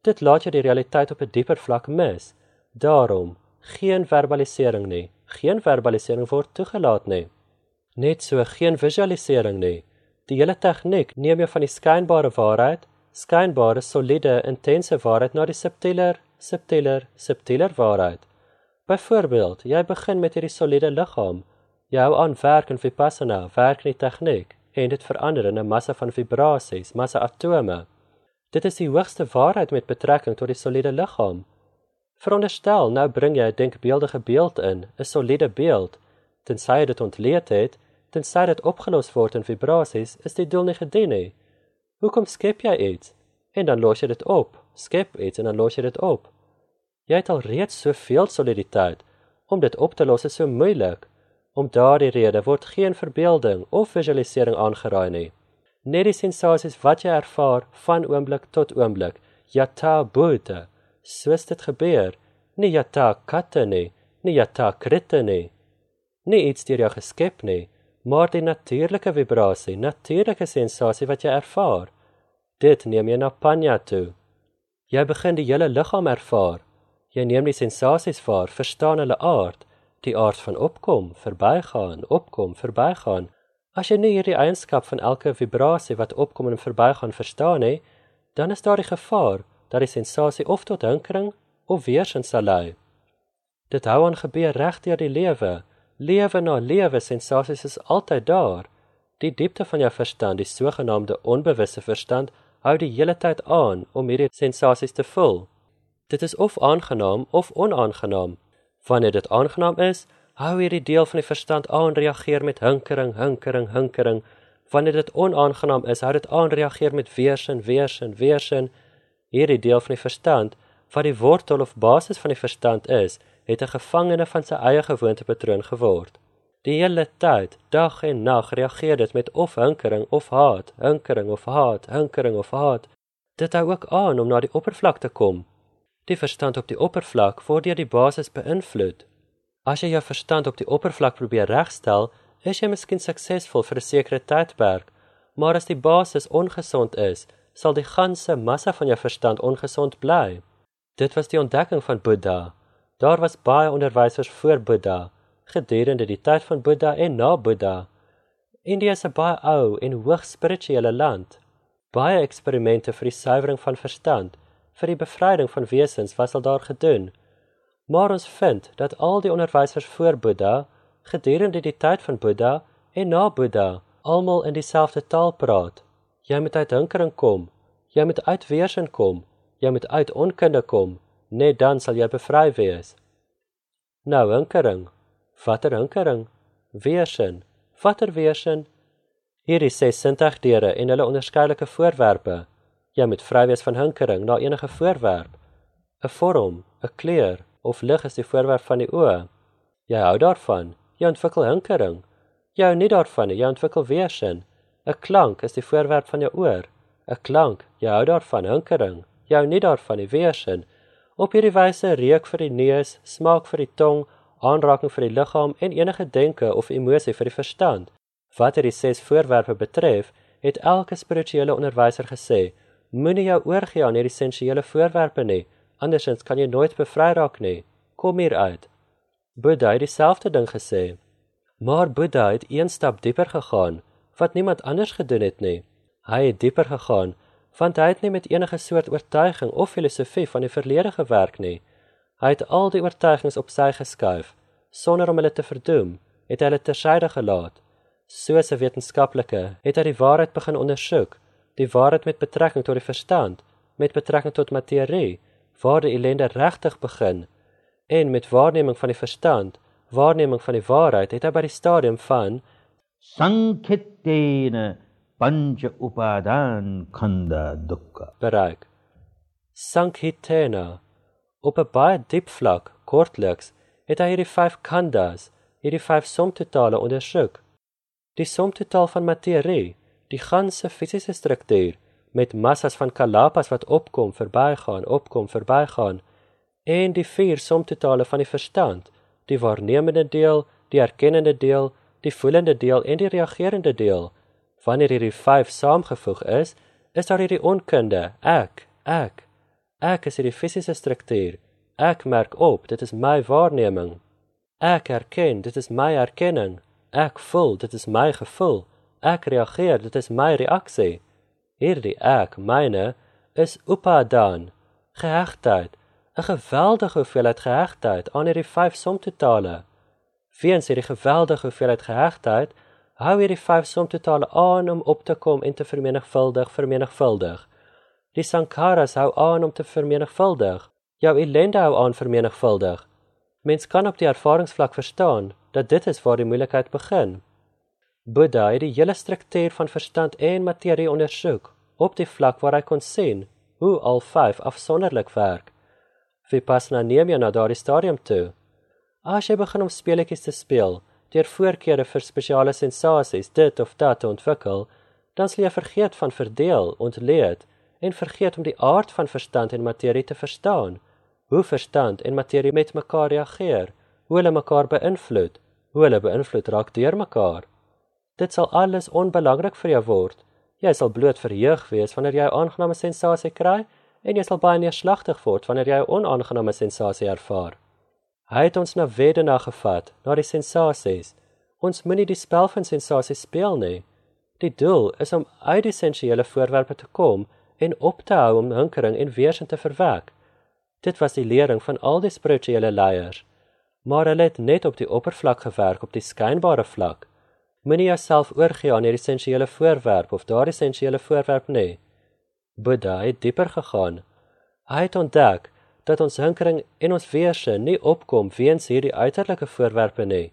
Speaker 1: Dit laat jou die realiteit op 'n dieper vlak mis. Daarom, geen verbalisering nie. Geen verbalisering word toegelaat nie. Net so geen visualisering nie. Die hele tegniek neem jou van die skynbare waarheid, skynbare, soliede, intense waarheid na die subtieler, subtieler, subtieler waarheid. Byvoorbeeld, jy begin met hierdie soliede liggaam. Jy hou aan werk in Vipassana, werk in die tegniek, en dit verander in 'n massa van vibrasies, massa atome. Dit is die hoogste waarheid met betrekking tot die soliede liggaam. Veronderstel, nou bring jy 'n denkbeeldige beeld in, 'n soliede beeld. Tensy jy dit ontleed het, tensy dit opgelos word in vibrasies, is die doel nie gedien nie. Hoekom skep jy iets? En dan los jy dit op. Skep iets en dan los jy dit op. Jy het al reeds soveel soliditeit. Om dit op te los is so moeilik. Om daardie rede word geen verbeelding of visualisering aangeraai nie. Net die sensasies wat jy ervaar van oomblik tot oomblik. Yatha bhuta. Soos dit gebeur. Nie yatha kata nie. Nie yatha krita nie. Nie iets deur jou geskep nie, maar die natuurlike vibrasie, natuurlike sensasie wat jy ervaar. Dit neem jy na panya toe. Jy begin die hele liggaam ervaar. Jy neem die sensasies waar, verstaan hulle aard, die aard van opkom, verbygaan, opkom, verbygaan. As jy nie hierdie eienskap van elke vibrasie wat opkom en verbygaan verstaan nie, dan is daar die gevaar dat die sensasie of tot hinkering of weerstand sal lei. Dit hou aan gebeur reg deur die lewe. Lewe na lewe, sensasies is altyd daar. Die diepte van jou verstand, die sogenaamde onbewuste verstand, hou die hele tyd aan om hierdie sensasies te vul. Dit is of aangenaam of onaangenaam. Wanneer dit aangenaam is, hou hierdie deel van die verstand aan reageer met hinkering, hinkering, hinkering. Wanneer dit onaangenaam is, hou dit aan reageer met weersin, weersin, weersin. Hierdie deel van die verstand, wat die wortel of basis van die verstand is, het 'n gevangene van sy eie gewoontepatroon geword. Die hele tyd, dag en nag, reageer dit met of hinkering of haat, hinkering of haat, hinkering of haat. Dit hou ook aan om na die oppervlak te kom. Die verstand op die oppervlak word deur die basis beïnvloed. As jy jou verstand op die oppervlak probeer regstel, is jy miskien suksesvol vir 'n sekere tydperk, maar as die basis ongesond is, sal die ganse massa van jou verstand ongesond bly. Dit was die ontdekking van Boeddha. Daar was baie onderwysers voor Boeddha, gedurende die tyd van Boeddha en na Boeddha. India is 'n baie ou en hoog spirituele land. Baie eksperimente vir die suiwering van verstand, vir die bevryding van wesens was al daar gedoen. Maar ons vind dat al die onderwysers voor Boeddha, gedurende die tyd van Boeddha en na Boeddha, almal in dieselfde taal praat. Jy moet uit hinkering kom, jy moet uit weerstand kom, jy moet uit onkunde kom, net dan sal jy bevry wees. Nou hinkering, watter hinkering? Weerstand, watter weerstand? Hierdie ses sintuigdere en hulle onderskeidelde voorwerpe. Jy moet vry wees van hinkering na enige voorwerp. 'n Vorm, 'n kleur of lig is die voorwerp van die oë. Jy hou daarvan, jy ontwikkel hinkering. Jy hou nie daarvan nie, jy ontwikkel weerstand. 'n Klank is die voorwerp van jou oor. 'n Klank, jy hou daarvan, hinkering. Jy hou nie daarvan nie, weerstand. Op hierdie wyse reuk vir die neus, smaak vir die tong, aanraking vir die liggaam en enige denke of emosie vir die verstand. Wat die ses voorwerpe betref, het elke spirituele onderwyser gesê, moenie jou oorgee aan hierdie essensiële voorwerpe nie, andersins kan jy nooit bevry raak nie. Kom hier uit. Boeddha het dieselfde ding gesê. Maar Boeddha het een stap dieper gegaan, wat niemand anders gedoen het nie. Hy het dieper gegaan, want hy het nie met enige soort oortuiging of filosofie van die verlede gewerk nie. Hy het al die oortuigings op sy geskuif, sonder om hulle te verdoem, het hy hulle tersyde gelaat. Soos 'n wetenskaplike het hy die waarheid begin ondersoek, die waarheid met betrekking tot die verstand, met betrekking tot materie, waar die ellende regtig begin, en met waarneming van die verstand, waarneming van die waarheid, het hy by die stadium van
Speaker 2: Sankhittena Pancha Upadan Khanda Dukkha
Speaker 1: bereik. Sankhittena, op 'n baie diep vlak, kortliks, het hy hierdie vyf khandas, hierdie vyf somtotale ondersoek. Die somtotaal van materie, die ganse fisiese struktuur, met massas van kalapas wat opkom, verbygaan, opkom, verbygaan, en die vier somtotale van die verstand, die waarnemende deel, die erkennende deel, die voelende deel en die reagerende deel. Wanneer hierdie vyf saamgevoeg is, is daar hierdie onkunde, ek, ek. Ek is hierdie fisiese struktuur. Ek merk op, dit is my waarneming. Ek erken, dit is my erkenning. Ek voel, dit is my gevoel. Ek reageer, dit is my reaksie. Hierdie ek, myne, is upadaan, gehegtheid, 'n geweldige hoeveelheid gehegtheid aan hierdie vyf somtotale. Weens hierdie geweldige hoeveelheid gehegtheid, hou hierdie vyf somtotale aan om op te kom en te vermenigvuldig, vermenigvuldig. Die sankharas hou aan om te vermenigvuldig. Jou ellende hou aan vermenigvuldig. Mens kan op die ervaringsvlak verstaan dat dit is waar die moeilikheid begin. Buddha het die hele struktuur van verstand en materie ondersoek op die vlak waar hy kon sien hoe al vyf afsonderlik werk. Vipassana neem jou na daardie stadium toe. As jy begin om speletjies te speel, deur voorkeure vir spesiale sensasies, dit of dat te ontwikkel, dan sal jy vergeet van verdeel, ontleed, en vergeet om die aard van verstand en materie te verstaan, hoe verstand en materie met mekaar reageer, hoe hulle mekaar beïnvloed, hoe hulle beïnvloed raak deur mekaar. Dit sal alles onbelangrik vir jou word. Jy sal bloot verheug wees wanneer jy 'n aangename sensasie kry, en jy sal baie neerslagtig word wanneer jy 'n onaangename sensasie ervaar. Hy het ons na Vedana gevat, na die sensasies. Ons moenie die spel van sensasies speel nie. Die doel is om uit die sensuele voorwerpe te kom en op te hou om hinkering en weerstand te verwek. Dit was die lering van al die spirituele leiers, maar hulle het net op die oppervlak gewerk, op die skynbare vlak. Moenie jouself oorgee aan hierdie sensuele voorwerp of daardie sensuele voorwerp nie. Buddha het dieper gegaan. Hy het ontdek dat ons hinkering en ons weerstand nie opkom weens hierdie uiterlike voorwerpe nie.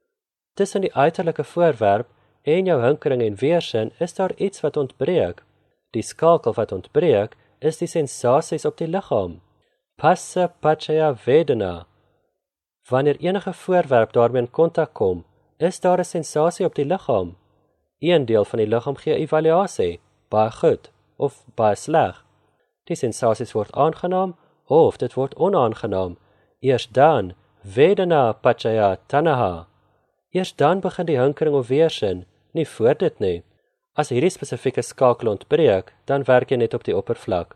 Speaker 1: Tussen die uiterlike voorwerp en jou hinkering en weerstand is daar iets wat ontbreek. Die skakel wat ontbreek is die sensasies op die liggaam. Passa Pachaya Vedana. Wanneer enige voorwerp daarmee in kontak kom, is daar 'n sensasie op die liggaam. Een deel van die liggaam gee evaluasie, baie goed of baie sleg. Die sensasies word aangenaam of dit word onaangenaam. Eers dan, Vedana Pachaya Tanaha. Eers dan begin die hinkering of weerstand, nie voor dit nie. As hierdie spesifieke skakel ontbreek, dan werk jy net op die oppervlak.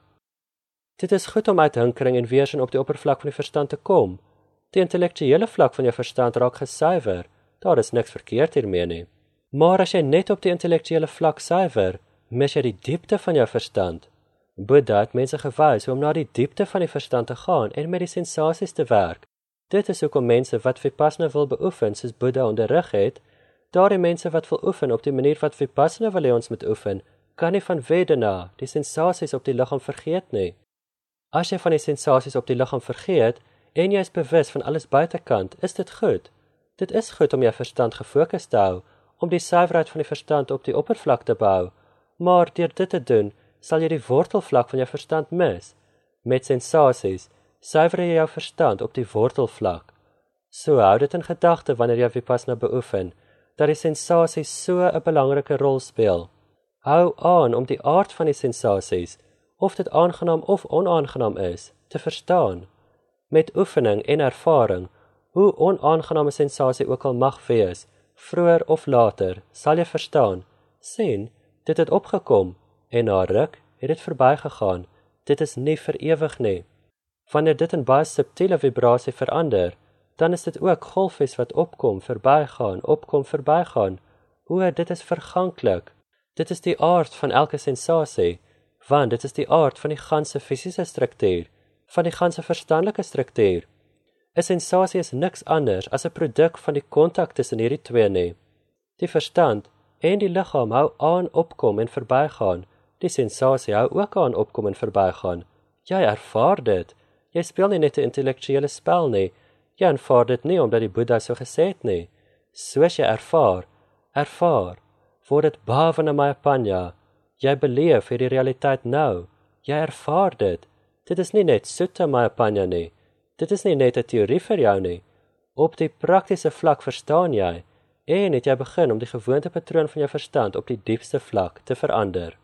Speaker 1: Dit is goed om uit hinkering en weerstand op die oppervlak van die verstand te kom. Die intellektuele vlak van jou verstand raak gesuiwer. Daar is niks verkeerd hiermee nie. Maar as jy net op die intellektuele vlak suiwer, mis jy die diepte van jou verstand. Buddha het mense gewys om na die diepte van die verstand te gaan en met die sensasies te werk. Dit is hoekom mense wat Vipassana wil beoefen, soos Buddha onderrig het, daardie mense wat wil oefen op die manier wat Vipassana wil hê ons moet oefen, kan nie van Vedana, die sensasies op die liggaam vergeet nie. As jy van die sensasies op die liggaam vergeet, en jy is bewus van alles buitekant, is dit goed. Dit is goed om jou verstand gefokus te hou, om die suiwerheid van die verstand op die oppervlak te bou, maar deur dit te doen, sal jy die wortelvlak van jou verstand mis. Met sensasies, suiwer jy jou verstand op die wortelvlak. So hou dit in gedagte wanneer jy Vipassana beoefen, dat die sensasies so 'n belangrike rol speel. Hou aan om die aard van die sensasies, of dit aangenaam of onaangenaam is, te verstaan. Met oefening en ervaring, hoe onaangename sensasie ook al mag wees, vroeër of later, sal jy verstaan, sien, dit het opgekom, en na ruk het dit verbygegaan, dit is nie vir ewig nie. Wanneer dit in baie subtiele vibrasie verander, dan is dit ook golfies wat opkom, verbygaan, opkom, verbygaan. O, dit is verganklik. Dit is die aard van elke sensasie, want dit is die aard van die ganse fisiese struktuur, van die ganse verstandelike struktuur. 'n Sensasie is niks anders as 'n produk van die kontak tussen hierdie twee nie. Die verstand en die liggaam hou aan opkom en verbygaan. Die sensasie hou ook aan opkom en verbygaan. Jy ervaar dit. Jy speel nie net 'n intellektuele spel nie. Jy ervaar dit nie omdat die Boeddha so gesê het nie. Soos jy ervaar, ervaar, word dit bhavanamaya panya. Jy beleef hierdie realiteit nou. Jy ervaar dit. Dit is nie net suttamaya panya nie. Dit is nie net 'n teorie vir jou nie. Op die praktiese vlak verstaan jy, en het jy begin om die gewoontepatroon van jou verstand op die diepste vlak te verander.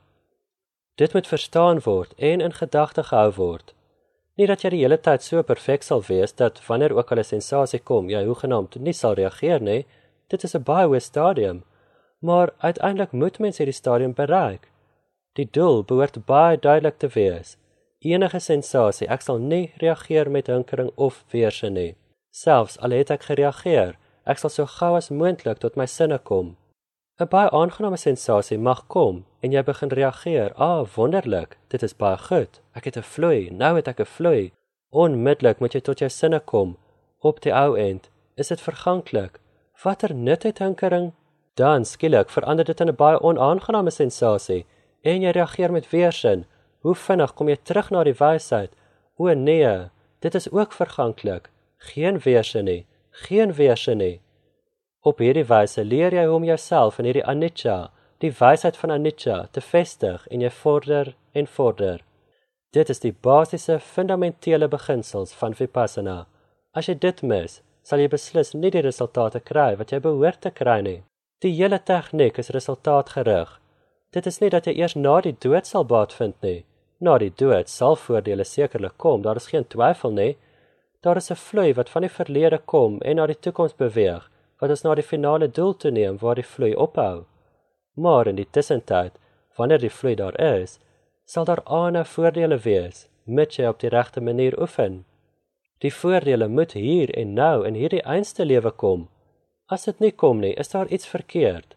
Speaker 1: Dit moet verstaan word en in gedagte gehou word. Nie dat jy die hele tyd so perfek sal wees, dat wanneer ook al 'n sensasie kom, jy hoegenaamd nie sal reageer nie. Dit is 'n baie hoë stadium. Maar uiteindelik moet mens hierdie stadium bereik. Die doel behoort baie duidelik te wees. enige sensasie, ek sal nie reageer met hinkering of weerstand nie. Selfs al het ek gereageer, ek sal so gou as moontlik tot my sinne kom. 'n Baie aangename sensasie mag kom en jy begin reageer, ah, wonderlik, dit is baie goed, ek het 'n vloei, nou het ek 'n vloei. Onmiddellik moet jy tot jou sinne kom. Op die ou end is dit verganklik. Watter nut het hinkering? Dan skielik verander dit in 'n baie onaangename sensasie en jy reageer met weerstand. Hoe vinnig kom jy terug na die wysheid? O nee, dit is ook verganklik. Geen weerstand nie, geen weerstand nie. Op hierdie wyse leer jy hoe om jouself in hierdie anicca, die wysheid van anicca, te vestig en jy vorder en vorder. Dit is die basiese, fundamentele beginsels van Vipassana. As jy dit mis, sal jy beslis nie die resultate kry wat jy behoort te kry nie. Die hele tegniek is resultaatgerig. Dit is nie dat jy eers na die dood sal baat vind nie. Na die dood sal voordele sekerlik kom, daar is geen twyfel nie. Daar is 'n vloei wat van die verlede kom en na die toekoms beweeg, wat ons na die finale doel toe neem waar die vloei ophou. Maar in die tussentyd, wanneer die vloei daar is, sal daar ander voordele wees, mits jy op die regte manier oefen. Die voordele moet hier en nou in hierdie einste lewe kom. As dit nie kom nie, is daar iets verkeerd.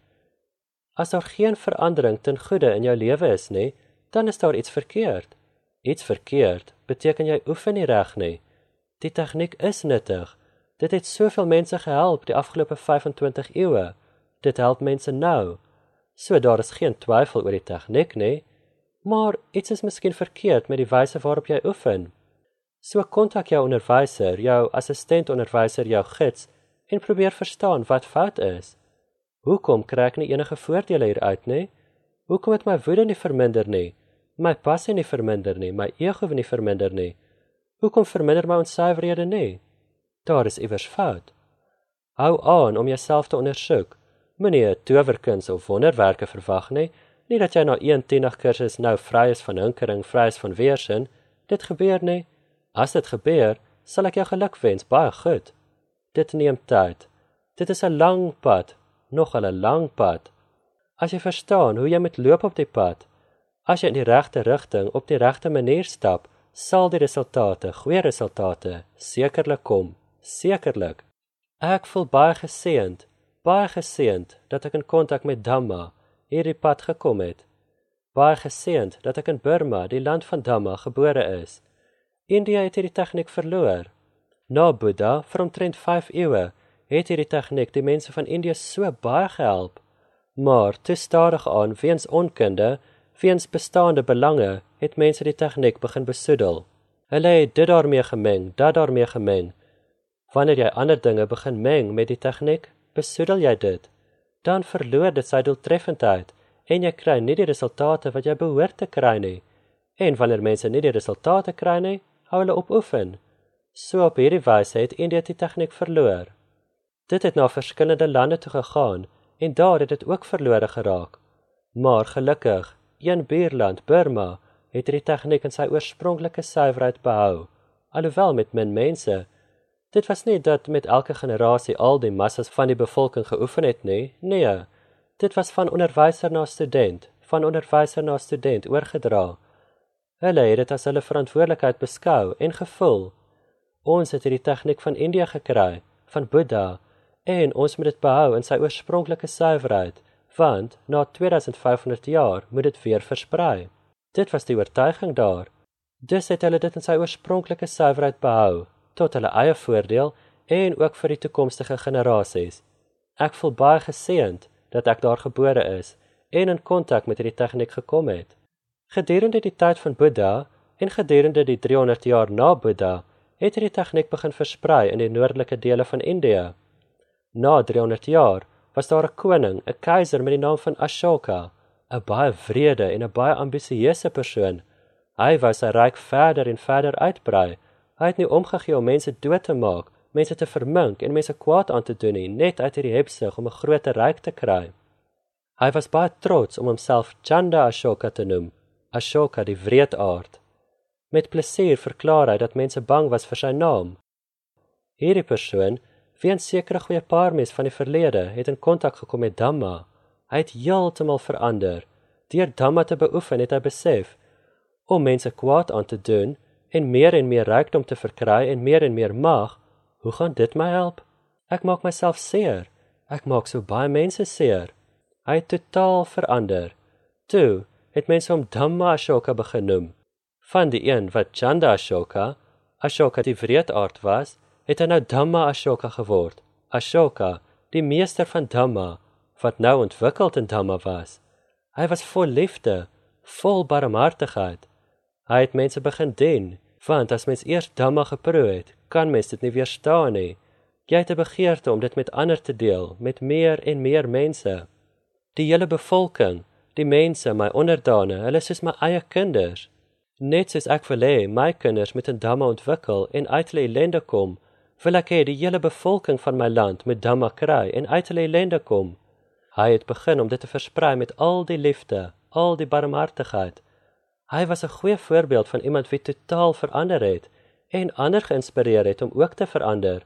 Speaker 1: As daar geen verandering ten goeie in jou lewe is nie, dan is daar iets verkeerd. Iets verkeerd beteken jy oefen nie reg nie. Die tegniek is nuttig. Dit het soveel mense gehelp die afgelope vyf-en-twintig eeue. Dit help mense nou. So daar is geen twyfel oor die tegniek nie, maar iets is miskien verkeerd met die wyse waarop jy oefen. So kontak jou onderwyser, jou assistent-onderwyser, jou gids en probeer verstaan wat fout is. Hoekom kry ek nie enige voordele hieruit nie? Hoekom het my woede nie verminder nie? My passie nie verminder nie, my ego nie verminder nie. Hoekom verminder my onsuiverhede nie? Daar is iewers fout. Hou aan om jouself te ondersoek. Moenie 'n towerkuns of wonderwerke verwag nie, nie dat jy na een tiendag kursus nou vry is van hinkering, vry is van weerstand. Dit gebeur nie. As dit gebeur, sal ek jou geluk wens, baie goed. Dit neem tyd. Dit is 'n lang pad, nogal 'n lang pad. As jy verstaan hoe jy moet loop op die pad, as jy in die regte rigting op die regte manier stap, sal die resultate, goeie resultate, sekerlik kom, sekerlik. Ek voel baie geseënd, baie geseënd dat ek in kontak met Dhamma hierdie pad gekom het. Baie geseënd dat ek in Burma, die land van Dhamma, gebore is. India het hierdie tegniek verloor. Na Boeddha, vir omtrent vyf eeue, het hierdie tegniek die mense van India so baie gehelp. Maar te stadig aan, weens onkunde, weens bestaande belange, het mense die tegniek begin besoedel. Hulle het dit daarmee gemeng, dat daarmee gemeng. Wanneer jy ander dinge begin meng met die tegniek, besoedel jy dit. Dan verloor dit sy doeltreffendheid, en jy kry nie die resultate wat jy behoort te kry nie. En wanneer mense nie die resultate kry nie, hou hulle op oefen. So op hierdie wyse het India die tegniek verloor. Dit het na verskillende lande toe gegaan, en daar het dit ook verlore geraak. Maar gelukkig, een buurland, Burma, het die tegniek in sy oorspronklike suiwerheid behou, alhoewel met min mense. Dit was nie dat met elke generasie al die massas van die bevolking geoefen het nie, nee, dit was van onderwyser na student, van onderwyser na student oorgedra. Hulle het dit as hulle verantwoordelikheid beskou en gevoel. Ons het hierdie tegniek van India gekry, van Boeddha, en ons moet dit behou in sy oorspronklike suiwerheid, want na tweeduisend vyfhonderd jaar moet dit weer versprei. Dit was die oortuiging daar. Dus het hulle dit in sy oorspronklike suiwerheid behou, tot hulle eie voordeel en ook vir die toekomstige generasies. Ek voel baie geseënd dat ek daar gebore is en in kontak met hierdie tegniek gekom het. Gedurende die tyd van Boeddha en gedurende die driehonderd jaar na Boeddha het hierdie tegniek begin versprei in die noordelike dele van India. Na driehonderd jaar was daar 'n koning, 'n keiser met die naam van Ashoka, 'n baie wrede en 'n baie ambisieuse persoon. Hy wou sy ryk verder en verder uitbrei. Hy het nie omgegee om mense dood te maak, mense te vermink en mense kwaad aan te doen nie, net uit hierdie hebsug om 'n groter ryk te kry. Hy was baie trots om homself Chanda Ashoka te noem, Ashoka die wreedaard. Met plesier verklaar hy dat mense bang was vir sy naam. Hierdie persoon, weens sekere goeie paarmes van die verlede, het in kontak gekom met Dhamma. Hy het heeltemal verander. Deur Dhamma te beoefen het hy besef, om mense kwaad aan te doen en meer en meer rykdom te verkry en meer en meer mag, hoe gaan dit my help? Ek maak myself seer. Ek maak so baie mense seer. Hy het totaal verander. Toe het mense hom Dhamma Ashoka begin noem. Van die een wat Chanda Ashoka, Ashoka die wreedaard was, het hy nou Dhamma Ashoka geword. Ashoka, die meester van Dhamma, wat nou ontwikkeld in Dhamma was. Hy was vol liefde, vol barmhartigheid. Hy het mense begin dien, want as mens eers Dhamma geproe het, kan mens dit nie weerstaan nie. Jy het 'n begeerte om dit met ander te deel, met meer en meer mense. Die hele bevolking, die mense, my onderdane, hulle is soos my eie kinders. Net soos ek wil hê, my kinders moet in Dhamma ontwikkel en uit hulle ellende kom, wil ek hê die hele bevolking van my land met Dhamma kry en uit hulle ellende kom. Hy het begin om dit te versprei met al die liefde, al die barmhartigheid. Hy was 'n goeie voorbeeld van iemand wie totaal verander het en ander geïnspireer het om ook te verander.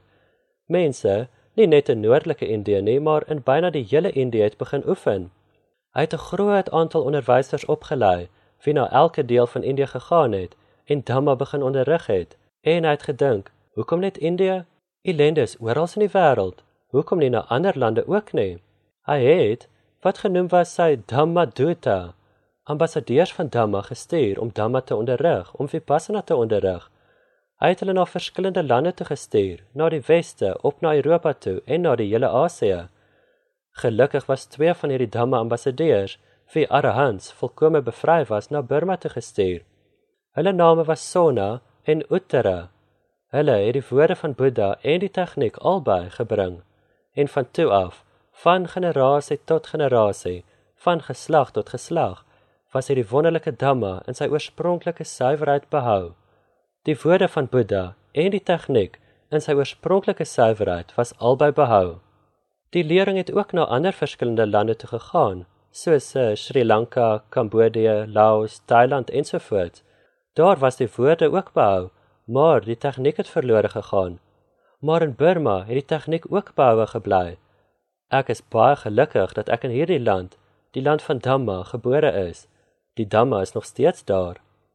Speaker 1: Mense, nie net in noordelike Indië nie, maar in byna die hele Indië het begin oefen. Hy het 'n groot aantal onderwysers opgelei, wie na elke deel van Indië gegaan het en Dhamma begin onderrig het. En hy het gedink, hoekom net Indië? Ellende is oral in die wêreld. Hoekom nie na ander lande ook nie? Hy het, wat genoem was sy Dhamma Duta, ambassadeurs van Dhamma gestuur om Dhamma te onderrig, om Vipassana te onderrig. Hy het hulle na verskillende lande toe gestuur, na die weste, op na Europa toe en na die hele Asië. Gelukkig was twee van hierdie Dhamma ambassadeurs, wie Arahants volkome bevry was, na Burma toe gestuur. Hulle name was Sona en Uttara. Hulle het die woorde van Boeddha en die tegniek albei gebring. En van toe af, van generasie tot generasie, van geslag tot geslag, was hierdie wonderlike Dhamma in sy oorspronklike suiwerheid behou. Die woorde van Boeddha en die tegniek in sy oorspronklike suiwerheid was albei behou. Die lering het ook na ander verskillende lande toe gegaan, soos uh, Sri Lanka, Kambodja, Laos, Thailand ensovoorts. Daar was die woorde ook behou, maar die tegniek het verlore gegaan. Maar in Burma het die tegniek ook behoue gebly. Ek is baie gelukkig dat ek in hierdie land, die land van Dhamma, gebore is. Die Dhamma is nog steeds daar.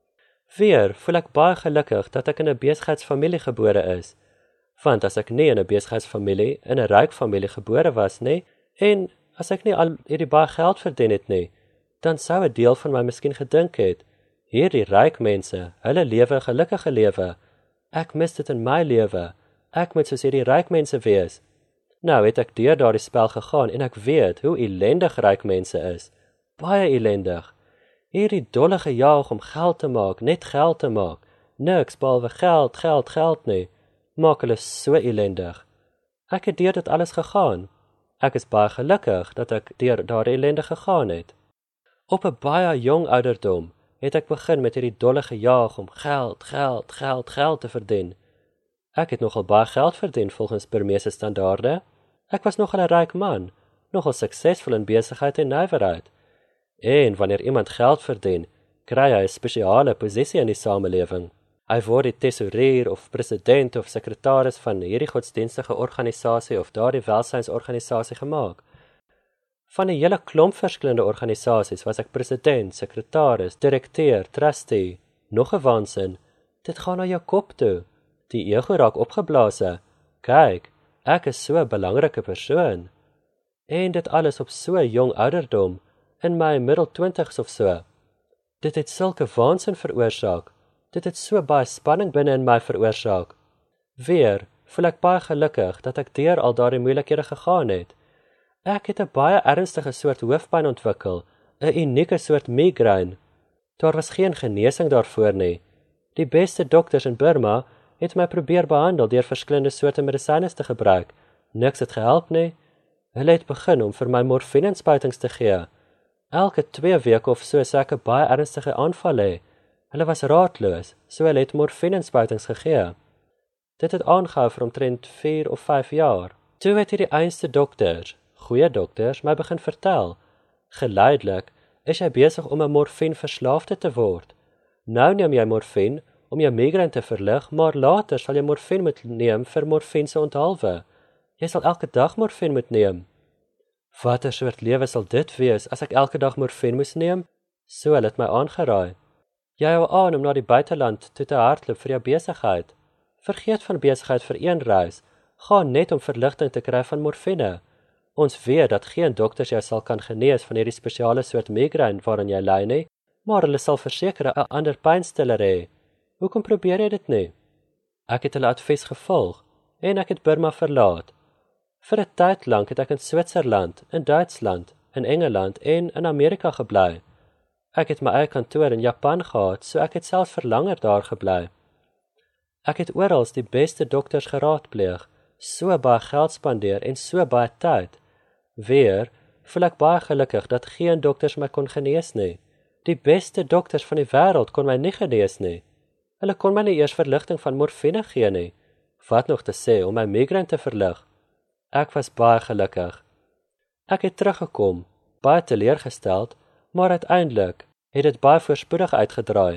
Speaker 1: Weer voel ek baie gelukkig dat ek in 'n besigheidsfamilie gebore is. Want as ek nie in 'n besigheidsfamilie, in 'n ryk familie gebore was nie, en as ek nie al hierdie baie geld verdien het nie, dan sou 'n deel van my miskien gedink het, hierdie ryk mense, hulle lewe 'n gelukkige lewe. Ek mis dit in my lewe. Ek moet soos hierdie ryk mense wees. Nou het ek deur daardie spel gegaan en ek weet hoe ellendig ryk mense is. Baie ellendig. Hierdie dolle gejaag om geld te maak, net geld te maak. Niks behalwe geld, geld, geld nie. Maak hulle so ellendig. Ek het deur dit alles gegaan. Ek is baie gelukkig dat ek deur daardie ellende gegaan het. Op 'n baie jong ouderdom het ek begin met hierdie dolle gejaag om geld, geld, geld, geld te verdien. Ek het nogal baie geld verdien volgens Burmeese standaarde. Ek was nogal 'n ryk man, nogal suksesvol in besigheid en nywerheid. En wanneer iemand geld verdien, kry hy 'n spesiale posisie in die samelewing. Hy word die tesourier of president of sekretaris van hierdie godsdienstige organisasie of daardie welsynsorganisasie gemaak. Van 'n hele klomp verskillende organisasies was ek president, sekretaris, direkteur, trustee, nog 'n waansin. Dit gaan na jou kop toe. Die ego raak opgeblaase. Kyk, ek is so 'n belangrike persoon. En dit alles op so 'n jong ouderdom, in my middel twintigs of so. Dit het sulke waansin veroorsaak. Dit het so baie spanning binne in my veroorsaak. Weer voel ek baie gelukkig dat ek deur al daardie moeilikhede gegaan het. Ek het 'n baie ernstige soort hoofpyn ontwikkel, 'n unieke soort migraine. Daar was geen genesing daarvoor nie. Die beste dokters in Burma het my probeer behandel deur verskillende soorte medisyne te gebruik. Niks het gehelp nie. Hulle het begin om vir my morfine-inspuitings te gee. Elke twee weke of so sê ek 'n baie ernstige aanval hê. Hulle was raadloos, so hulle het morfine-inspuitings gegee. Dit het aangehou vir omtrent vier of vyf jaar. Toe het hierdie einste dokters, goeie dokters, my begin vertel. Geleidelik is jy besig om 'n morfine-verslaafde te word. Nou neem jy morfine om jou migraine te verlig, maar later sal jy morfine moet neem vir morfine se onthaalwe. Jy sal elke dag morfine moet neem. Watter soort lewe sal dit wees as ek elke dag morfine moes neem? So hulle het my aangeraai. Jy hou aan om na die buiteland toe te hardloop vir jou besigheid. Vergeet van besigheid vir een reis. Ga net om verligting te kry van morfine. Ons weet dat geen dokters jou sal kan genees van hierdie spesiale soort migraine waarin jy ly nie, maar hulle sal verseker 'n ander pynstiller hê. Hoekom probeer jy dit nie? Ek het hulle advies gevolg en ek het Burma verlaat. Vir 'n tyd lank het ek in Switserland, in Duitsland, in Engeland en in Amerika gebly. Ek het my eie kantoor in Japan gehad, so ek het selfs vir langer daar gebly. Ek het oral die beste dokters geraadpleeg, so baie geld spandeer en so baie tyd. Weer voel ek baie gelukkig dat geen dokters my kon genees nie. Die beste dokters van die wêreld kon my nie genees nie. Hulle kon my nie eers verligting van morfine gee nie. Wat nog te sê om my migraine te verlig? Ek was baie gelukkig. Ek het teruggekom, baie teleurgesteld, maar uiteindelik het dit baie voorspoedig uitgedraai.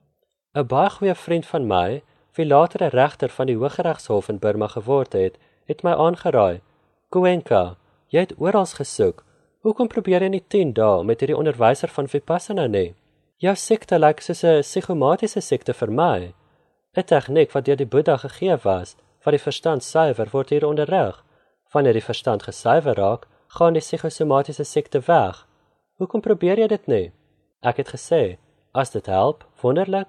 Speaker 1: 'n Baie goeie vriend van my, wie later 'n regter van die Hooggeregshof in Burma geword het, het my aangeraai. Goenka, jy het oral gesoek. Hoekom probeer jy nie tien dae met hierdie onderwyser van Vipassana nie? Jou sekte lyk soos 'n psigomatiese sekte vir my. 'n Tegniek wat deur die Boeddha gegee was, wat die verstand suiwer, word hier onderrig. Wanneer die verstand gesuiwer raak, gaan die psigosomatiese sekte weg. Hoekom probeer jy dit nie? Ek het gesê, as dit help, wonderlik.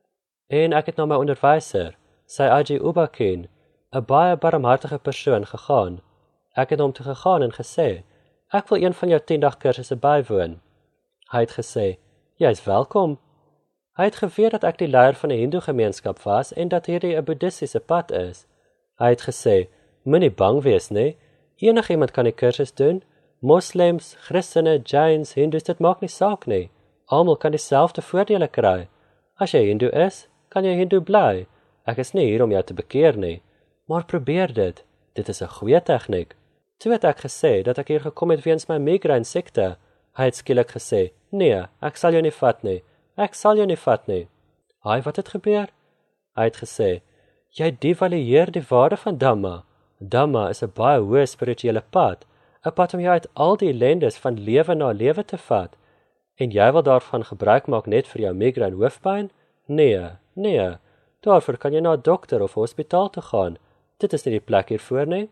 Speaker 1: En ek het na my onderwyser, Sayagyi Ubakin, 'n baie barmhartige persoon, gegaan. Ek het hom toe gegaan en gesê, ek wil een van jou tien-dag kursusse bywoon. Hy het gesê, jy is welkom. Hy het geweet dat ek die leier van 'n Hindoe gemeenskap was en dat hierdie 'n boeddhistiese pad is. Hy het gesê, moenie bang wees nie, enigiemand kan die kursus doen, moslems, christene, jains, hindoes, dit maak nie saak nie. Almal kan dieselfde voordele kry. As jy hindoe is, kan jy hindoe bly. Ek is nie hier om jou te bekeer nie, maar probeer dit. Dit is 'n goeie tegniek. Toe het ek gesê dat ek hier gekom het weens my migraine sekte. Hy het skielik gesê, nee, ek sal jou nie vat nie. Ek sal jou nie vat nie. Haai, wat het gebeur? Hy het gesê, jy devalueer die waarde van Dhamma. Dhamma is 'n baie hoë spirituele pad, 'n pad om jou uit al die ellendes van lewe na lewe te vat. En jy wil daarvan gebruik maak net vir jou migraine hoofpyn? Nee, nee. Daarvoor kan jy na 'n dokter of hospitaal toe gaan. Dit is nie die plek hiervoor nie.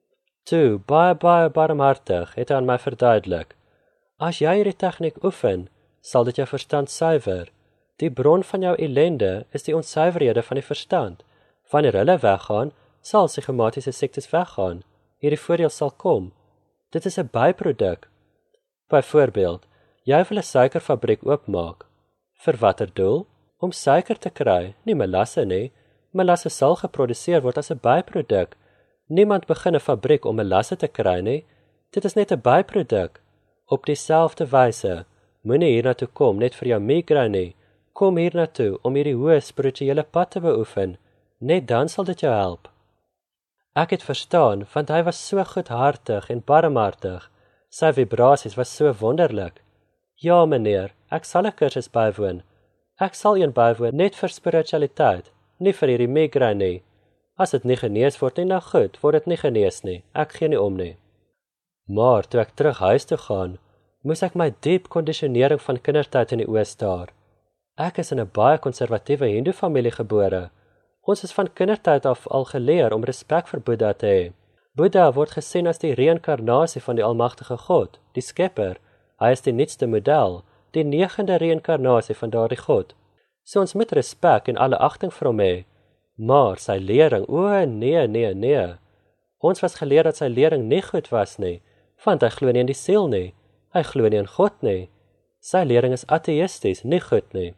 Speaker 1: Toe, baie, baie barmhartig, het hy aan my verduidelik. As jy hierdie tegniek oefen, sal dit jou verstand suiwer. Die bron van jou ellende is die onsuiverhede van die verstand. Wanneer hulle weggaan, sal psigomatiese sektes weggaan. Hierdie voordeel sal kom. Dit is 'n byproduk. Byvoorbeeld, jy wil 'n suikerfabriek oopmaak. Vir watter doel? Om suiker te kry, nie melasse nie. Melasse sal geproduseer word as 'n byproduk. Niemand begin 'n fabriek om melasse te kry nie. Dit is net 'n byproduk. Op dieselfde wyse, moenie hiernatoe kom net vir jou migraine nie. Kom hiernatoe om hierdie hoë spirituele pad te beoefen. Net dan sal dit jou help. Ek het verstaan, want hy was so goedhartig en barmhartig. Sy vibrasies was so wonderlik. Ja, meneer, ek sal 'n kursus bywoon. Ek sal een bywoon net vir spiritualiteit, nie vir hierdie migraine nie. As dit nie genees word nie, nou goed, word dit nie genees nie. Ek gee nie om nie. Maar toe ek terug huis toe gaan, moes ek my diep kondisionering van kindertyd in die oë staar. Ek is in 'n baie konservatiewe Hindoe familie gebore. Ons is van kindertyd af al geleer om respek vir Boeddha te hê. Boeddha word gesien as die reïnkarnasie van die almagtige God, die skepper. Hy is die nuutste model, die negende reïnkarnasie van daardie God. So ons moet respek en alle agting vir hom hê. Maar sy lering, o nee, nee, nee. Ons was geleer dat sy lering nie goed was nie, want hy glo nie in die siel nie. Hy glo nie in God nie. Sy lering is ateïsties, nie goed nie.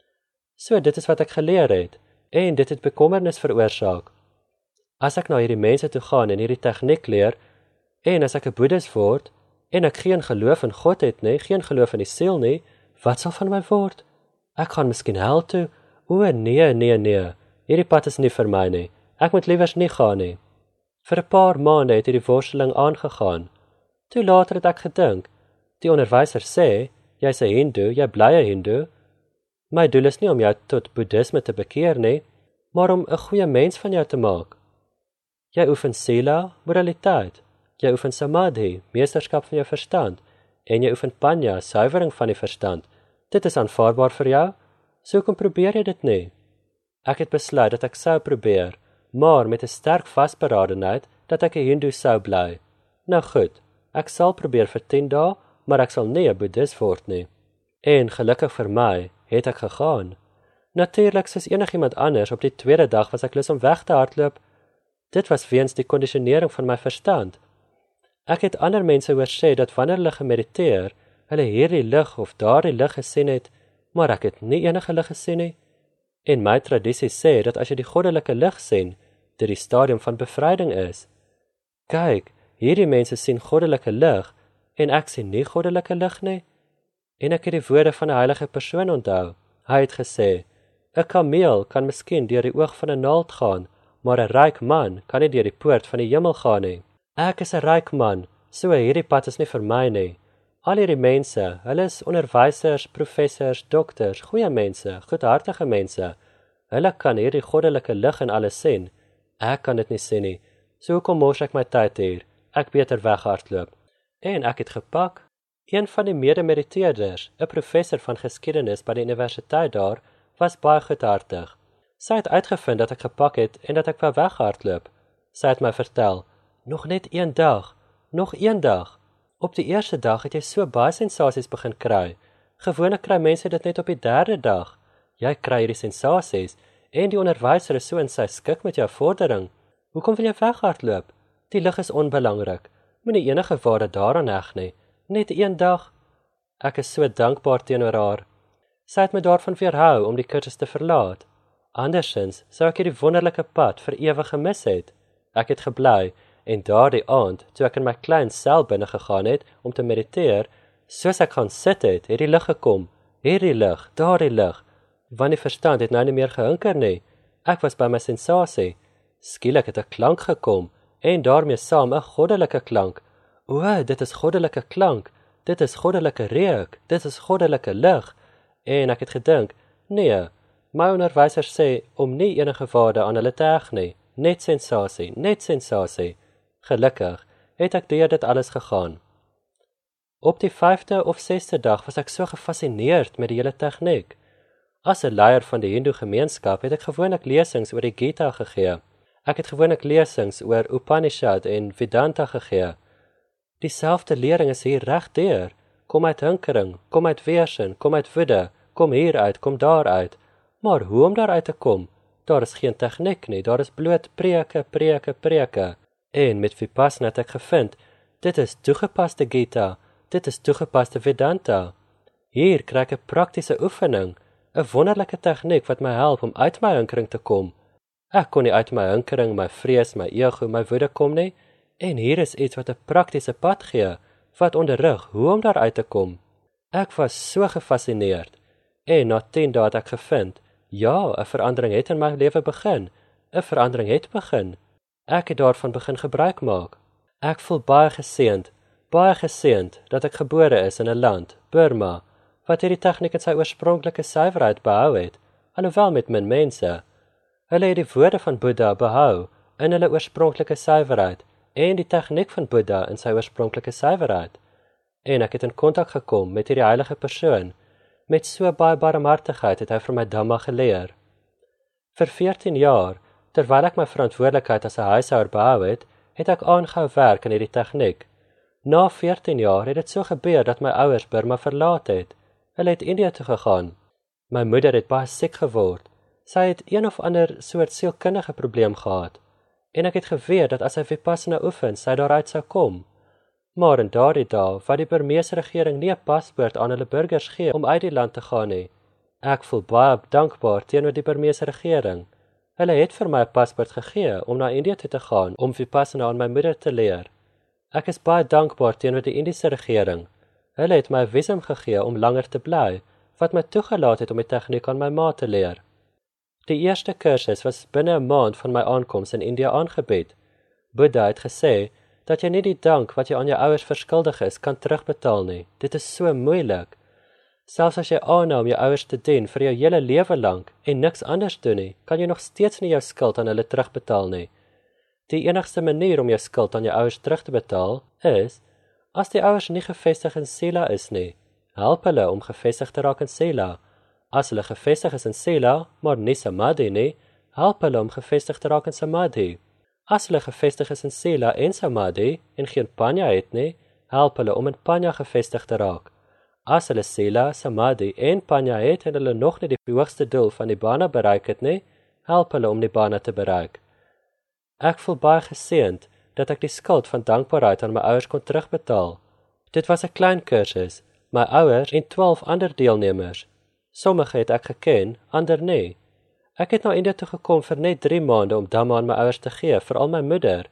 Speaker 1: So dit is wat ek geleer het, en dit het bekommernis veroorsaak. As ek na hierdie mense toe gaan en hierdie tegniek leer, en as ek 'n boeddhis word, en ek geen geloof in God het nie, geen geloof in die siel nie, wat sal van my word? Ek gaan miskien hel toe? O nee, nee, nee, hierdie pad is nie vir my nie, ek moet liewers nie gaan nie. Vir 'n paar maande het hierdie worsteling aangegaan. Toe later het ek gedink, die onderwyser sê, jy's 'n Hindoe, jy bly 'n Hindoe. My doel is nie om jou tot boeddhisme te bekeer nie, maar om 'n goeie mens van jou te maak. Jy oefen sila, moraliteit. Jy oefen samadhi, meesterskap van jou verstand, en jy oefen panya, suiwering van die verstand. Dit is aanvaarbaar vir jou? So hoekom probeer jy dit nie? Ek het besluit dat ek sou probeer, maar met 'n sterk vasberadenheid dat ek 'n hindoe sou bly. Nou goed, ek sal probeer vir tien dae, maar ek sal nie 'n boeddhis word nie. En gelukkig vir my, het ek gegaan. Natuurlik soos enigiemand anders, op die tweede dag was ek lus om weg te hardloop. Dit was weens die kondisionering van my verstand. Ek het ander mense hoor sê dat wanneer hulle gemediteer, hulle hierdie lig of daardie lig gesien het, maar ek het nie enige lig gesien nie. En my tradisie sê dat as jy die goddelike lig sien, dit die stadium van bevryding is. Kyk, hierdie mense sien goddelike lig, en ek sien nie goddelike lig nie. En ek het die woorde van 'n heilige persoon onthou. Hy het gesê, 'n kameel kan miskien deur die oog van 'n naald gaan, maar 'n ryk man kan nie deur die poort van die hemel gaan nie. Ek is 'n ryk man, so hierdie pad is nie vir my nie. Al hierdie mense, hulle is onderwysers, professors, dokters, goeie mense, goedhartige mense. Hulle kan hierdie goddelike lig en alles sien. Ek kan dit nie sien nie, so hoekom mors ek my tyd hier? Ek beter weghardloop. En ek het gepak. Een van die mede-mediteerders, 'n professor van geskiedenis by die universiteit daar, was baie goedhartig. Sy het uitgevind dat ek gepak het en dat ek wou weghardloop. Sy het my vertel, nog net een dag, nog een dag. Op die eerste dag het jy so baie sensasies begin kry. Gewoonlik kry mense dit net op die derde dag. Jy kry hierdie sensasies en die onderwyser is so in sy skik met jou vordering. Hoekom wil jy weghardloop? Die lig is onbelangrik. Moenie enige waarde daaraan heg nie. Net een dag. Ek is so dankbaar teenoor haar. Sy het my daarvan weerhou om die kursus te verlaat. Andersins sou ek hierdie wonderlike pad vir ewig gemis het. Ek het gebly, en daardie aand, toe ek in my klein sel binne gegaan het om te mediteer, soos ek gaan sit het, het die lig gekom. Hierdie lig, daardie lig. Want die verstand het nou nie meer gehinker nie. Ek was by my sensasie. Skielik het 'n klank gekom, en daarmee saam 'n goddelike klank. O, dit is goddelike klank. Dit is goddelike reuk. Dit is goddelike lig. En ek het gedink, nee, my onderwyser sê om nie enige waarde aan hulle te heg nie. Net sensasie, net sensasie. Gelukkig het ek deur dit alles gegaan. Op die vyfde of sesde dag was ek so gefascineerd met die hele tegniek. As 'n leier van die Hindoe gemeenskap het ek gewoonlik lesings oor die Gita gegee. Ek het gewoonlik lesings oor Upanishad en Vedanta gegee. Dieselfde lering is hier regdeur. Kom uit hinkering, kom uit weerstand, kom uit woede, kom hier uit, kom daar uit. Maar hoe om daaruit te kom? Daar is geen tegniek nie, daar is bloot preke, preke, preke. En met Vipassana het ek gevind, dit is toegepaste Gita, dit is toegepaste Vedanta. Hier kry ek 'n praktiese oefening, 'n wonderlike tegniek wat my help om uit my hinkering te kom. Ek kon nie uit my hinkering, my vrees, my ego, my woede kom nie, en hier is iets wat 'n praktiese pad gee, wat onderrig hoe om daaruit te kom. Ek was so gefascineerd, en na tien dae het ek gevind, ja, 'n verandering het in my lewe begin, 'n verandering het begin. Ek het daarvan begin gebruik maak. Ek voel baie geseënd, baie geseënd dat ek gebore is in 'n land, Burma, wat hierdie tegniek in sy oorspronklike suiwerheid behou het, alhoewel met min mense. Hulle het die woorde van Boeddha behou in hulle oorspronklike suiwerheid en die tegniek van Boeddha in sy oorspronklike suiwerheid. En ek het in kontak gekom met hierdie heilige persoon. Met so baie barmhartigheid het hy vir my Dhamma geleer. Vir veertien jaar, terwyl ek my verantwoordelikheid as 'n huishouer behou het, het ek aangehou werk aan hierdie tegniek. Na veertien jaar het dit so gebeur dat my ouers Burma verlaat het. Hulle het India toe gegaan. My moeder het baie siek geword. Sy het een of ander soort sielkundige probleem gehad. En ek het geweet dat as sy Vipassana oefen, sy daaruit sou kom. Maar in daardie dae, wat die Burmeese regering nie 'n paspoort aan hulle burgers gee om uit die land te gaan nie. Ek voel baie dankbaar teenoor die Burmeese regering. Hulle het vir my 'n paspoort gegee om na India toe te gaan om Vipassana aan my moeder te leer. Ek is baie dankbaar teenoor die Indiese regering. Hulle het my 'n visum gegee om langer te bly, wat my toegelaat het om die tegniek aan my ma te leer. Die eerste kursus was binne 'n maand van my aankoms in India aangebied. Boeddha het gesê dat jy nie die dank wat jy aan jou ouers verskuldig is, kan terugbetaal nie. Dit is so moeilik. Selfs as jy aanhou om jou ouers te dien vir jou hele lewe lank en niks anders doen nie, kan jy nog steeds nie jou skuld aan hulle terugbetaal nie. Die enigste manier om jou skuld aan jou ouers terug te betaal is, as die ouers nie gevestig in Sila is nie, help hulle om gevestig te raak in Sila. As hulle gevestig is in Sila, maar nie Samadhi nie, help hulle om gevestig te raak in Samadhi. As hulle gevestig is in Sila en Samadhi, en geen Panya het nie, help hulle om in Panya gevestig te raak. As hulle Sila, Samadhi en Panya het en hulle nog nie die hoogste doel van Nibbana bereik het nie, help hulle om Nibbana te bereik. Ek voel baie geseënd dat ek die skuld van dankbaarheid aan my ouers kon terugbetaal. Dit was 'n klein kursus, my ouers en twaalf ander deelnemers. Sommige het ek geken, ander nie. Ek het na India toe gekom vir net drie maande om Dhamma aan my ouers te gee, veral my moeder.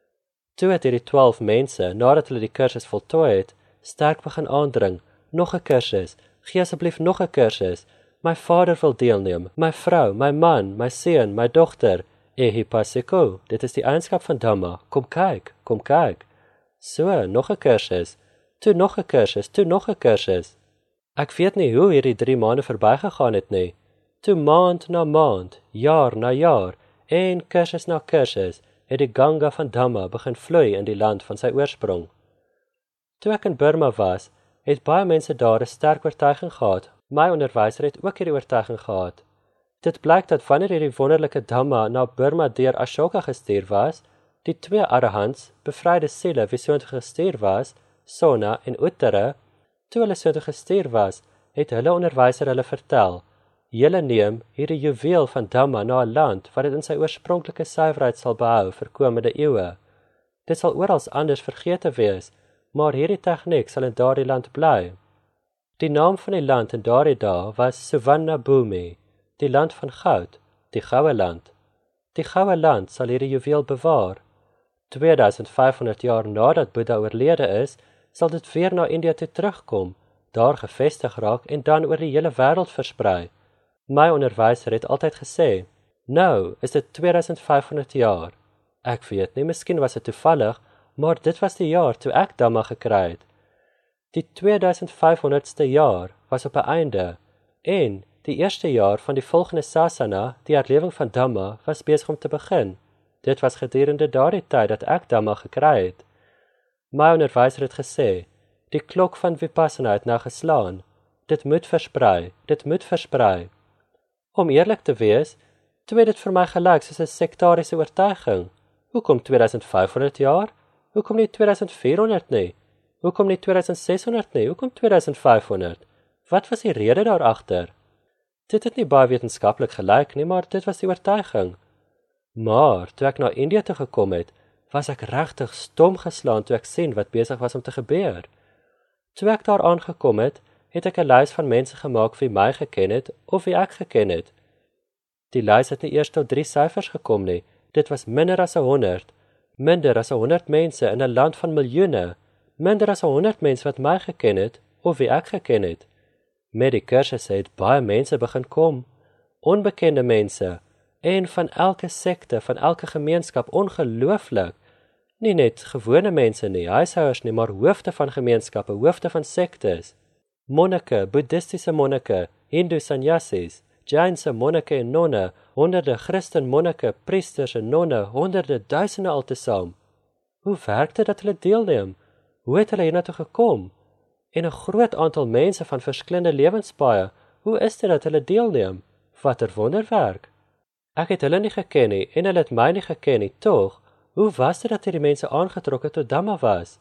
Speaker 1: Toe het hierdie twaalf mense, nadat hulle die kursus voltooi het, sterk begin aandring, nog 'n kursus, gee asseblief nog 'n kursus. My vader wil deelneem, my vrou, my man, my seun, my dogter. Ehipassiko, dit is die eienskap van Dhamma, kom kyk, kom kyk. So, nog 'n kursus, toe nog 'n kursus, toe nog 'n kursus. Ek weet nie hoe hierdie drie maande verbygegaan het nie. Toe maand na maand, jaar na jaar, en kursus na kursus, het die Ganga van Dhamma begin vloei in die land van sy oorsprong. Toe ek in Burma was, het baie mense daar 'n sterk oortuiging gehad. My onderwyser het ook hierdie oortuiging gehad. Dit blyk dat wanneer hierdie wonderlike Dhamma na Burma deur Ashoka gestuur was, die twee arahants, bevryde siele wie soontoe gestuur was, Sona en Uttara, toe hulle soontoe gestuur was, het hulle onderwyser hulle vertel, julle neem hierdie juweel van Dhamma na 'n land wat dit in sy oorspronklike suiwerheid sal behou vir komende eeue. Dit sal oral anders vergete wees, maar hierdie tegniek sal in daardie land bly. Die naam van die land in daardie dae was Suvarna Bhumi, die land van goud, die goue land. Die goue land sal hierdie juweel bewaar. twee duisend vyf honderd jaar nadat Boeddha oorlede is, sal dit weer na India toe terugkom, daar gevestig raak en dan oor die hele wêreld versprei. My onderwyser het altyd gesê, nou is dit twee duisend vyf honderd jaar. Ek weet nie, miskien was dit toevallig, maar dit was die jaar toe ek Dhamma gekry het. Die twee duisend vyf honderdste jaar was op 'n einde, en die eerste jaar van die volgende sasana, die herlewing van Dhamma, was besig om te begin. Dit was gedurende daardie tyd dat ek Dhamma gekry het. My onderwyser het gesê, die klok van Vipassana het nou geslaan. Dit moet versprei, dit moet versprei. Om eerlik te wees, toe het dit vir my gelyk soos 'n sektariese oortuiging. Hoekom twee duisend vyf honderd jaar? Hoekom nie twee duisend vier honderd nie? Hoekom nie twee duisend ses honderd nie? Hoekom twee duisend vyf honderd? Wat was die rede daar agter? Dit het nie baie wetenskaplik gelyk nie, maar dit was die oortuiging. Maar toe ek na India toe gekom het, was ek regtig stom geslaan toe ek sien wat besig was om te gebeur. Toe ek daar aangekom het, het ek 'n lys van mense gemaak wie my geken het of wie ek geken het. Die lys het nie eers tot drie syfers gekom nie. Dit was minder as honderd. Minder as honderd mense in 'n land van miljoene. Minder as honderd mense wat my geken het of wie ek geken het. Met die kursusse het baie mense begin kom. Onbekende mense. En van elke sekte, van elke gemeenskap, ongelooflik. Nie net gewone mense nie, huishouers nie, maar hoofde van gemeenskappe, hoofde van sektes. Monnike, boeddhistiese monnike, hindoe sannyasis, Jainse monnike en nonne, honderde Christen monnike, priesters en nonne, honderde, duisende altesaam. Hoe werk dit dat hulle deelneem? Hoe het hulle hiernatoe gekom? En 'n groot aantal mense van verskillende lewenspaaie, hoe is dit dat hulle deelneem? Wat 'n wonderwerk! Ek het hulle nie geken nie, en hulle het my nie geken nie, tog, hoe was dit dat hierdie mense aangetrokke tot Dhamma was?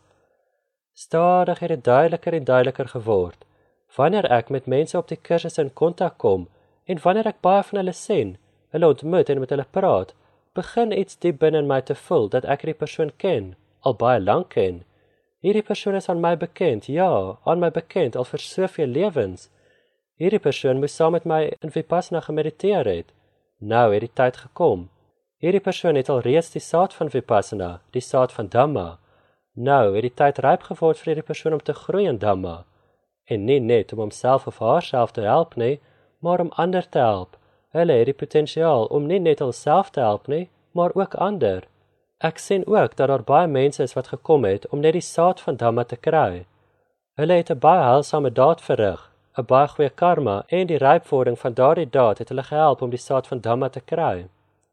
Speaker 1: Stadig het dit duideliker en duideliker geword. Wanneer ek met mense op die kursus in kontak kom, en wanneer ek baie van hulle sien, hulle ontmoet en met hulle praat, begin iets diep binne in my te voel dat ek hierdie persoon ken, al baie lank ken. Hierdie persoon is aan my bekend, ja, aan my bekend al vir soveel lewens. Hierdie persoon moes saam met my in Vipassana gemediteer het. Nou het die tyd gekom. Hierdie persoon het al reeds die saad van Vipassana, die saad van Dhamma. Nou het die tyd ryp geword vir hierdie persoon om te groei in Dhamma. En nie net om homself of haarself te help nie, maar om ander te help. Hulle het die potensiaal om nie net hulself te help nie, maar ook ander. Ek sien ook dat daar baie mense is wat gekom het om net die saad van Dhamma te kry. Hulle het 'n baie heilsame daad verrig, 'n baie goeie karma, en die rypwording van daardie daad het hulle gehelp om die saad van Dhamma te kry.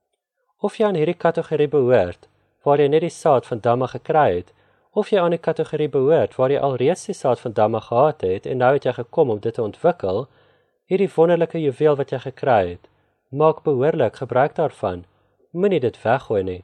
Speaker 1: Of jy aan hierdie kategorie behoort, waar jy net die saad van Dhamma gekry het, of jy aan die kategorie behoort waar jy alreeds die saad van Dhamma gehad het en nou het jy gekom om dit te ontwikkel, hierdie wonderlike juweel wat jy gekry het. Maak behoorlik gebruik daarvan. Moenie dit weggooi nie.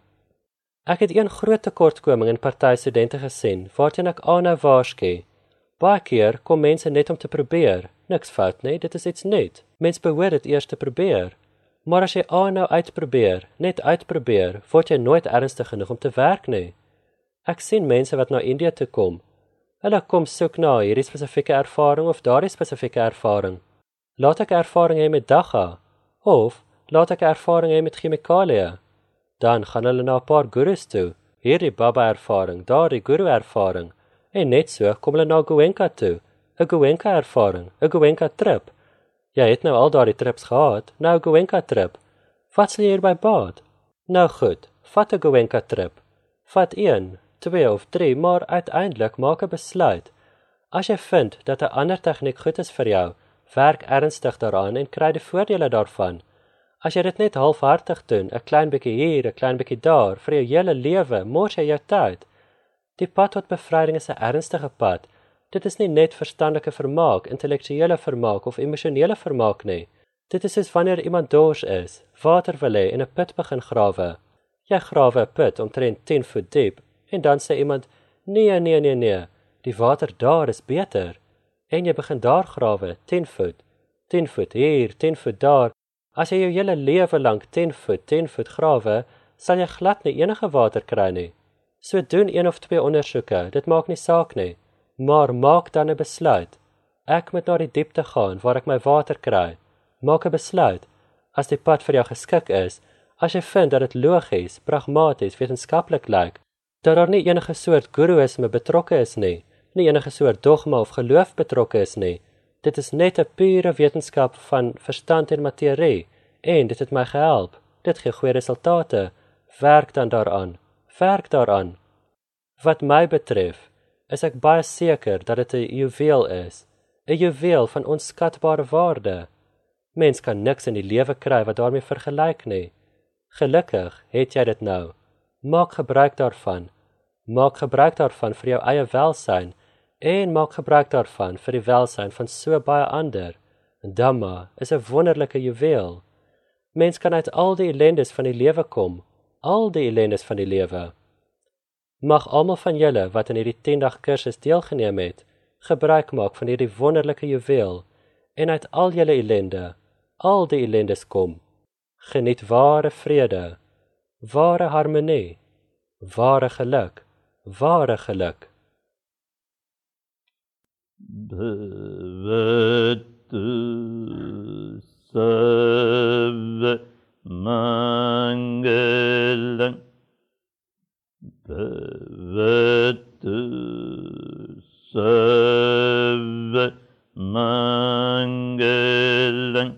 Speaker 1: Ek het een groot tekortkoming in party studente gesien, waarteen ek aanhou waarsku. Baie keer kom mense net om te probeer. Niks fout nie, dit is iets net. Mens behoort dit eers te probeer. Maar as jy aanhou uitprobeer, net uitprobeer, word jy nooit ernstig genoeg om te werk nie. Ek sien mense wat na India toe kom. Hulle kom soek na hierdie spesifieke ervaring of daardie spesifieke ervaring. Laat ek ervaring hê met dagga, of laat ek ervaring hê met chemikalie. Dan gaan hulle na 'n paar gurus toe, hierdie baba ervaring, daardie guru ervaring, en net so kom hulle na Goenka toe, 'n Goenka ervaring, 'n Goenka trip. Jy het nou al daardie trips gehad, nou 'n Goenka trip. Wat sal jy hierby baat? Nou goed, vat 'n Goenka trip. Vat een, twee of drie, maar uiteindelik maak 'n besluit. As jy vind dat 'n ander tegniek goed is vir jou, werk ernstig daaraan en kry die voordele daarvan. As jy dit net halfhartig doen, 'n klein bietjie hier, 'n klein bietjie daar, vir jou hele lewe, mors jy jou tyd. Die pad tot bevryding is 'n ernstige pad. Dit is nie net verstandelike vermaak, intellektuele vermaak of emosionele vermaak nie. Dit is soos wanneer iemand dors is, water wil hê en 'n put begin grawe. Jy grawe 'n put omtrent tien voet diep, en dan sê iemand, nee, nee, nee, nee, die water daar is beter. En jy begin daar grawe, tien voet, tien voet hier, tien voet daar. As jy jou hele lewe lank tien voet, tien voet grawe, sal jy glad nie enige water kry nie. So doen een of twee ondersoeke, dit maak nie saak nie. Maar maak dan 'n besluit. Ek moet na die diepte gaan waar ek my water kry. Maak 'n besluit. As die pad vir jou geskik is, as jy vind dat dit logies, pragmaties, wetenskaplik lyk, dat daar nie enige soort guruisme betrokke is nie, nie enige soort dogma of geloof betrokke is nie. Dit is net 'n pure wetenskap van verstand en materie, en dit het my gehelp. Dit gee goeie resultate. Werk dan daaraan. Werk daaraan. Wat my betref, is ek baie seker dat dit 'n juweel is, 'n juweel van onskatbare waarde. Mens kan niks in die lewe kry wat daarmee vergelyk nie. Gelukkig het jy dit nou. Maak gebruik daarvan. Maak gebruik daarvan vir jou eie welsyn, en maak gebruik daarvan vir die welsyn van so baie ander. Dhamma is 'n wonderlike juweel. Mens kan uit al die ellendes van die lewe kom, al die ellendes van die lewe. Mag almal van julle wat in hierdie tien-dag kursus deelgeneem het, gebruik maak van hierdie wonderlike juweel, en uit al julle ellende, al die ellendes kom. Geniet ware vrede, ware harmonie, ware geluk, ware geluk.
Speaker 2: Bhavatu sarva mangalam Bhavatu sarva mangalam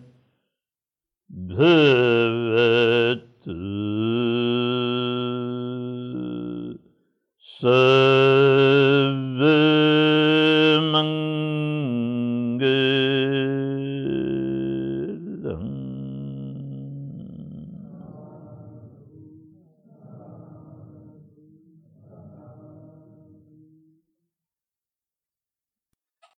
Speaker 2: Bhavatu sarva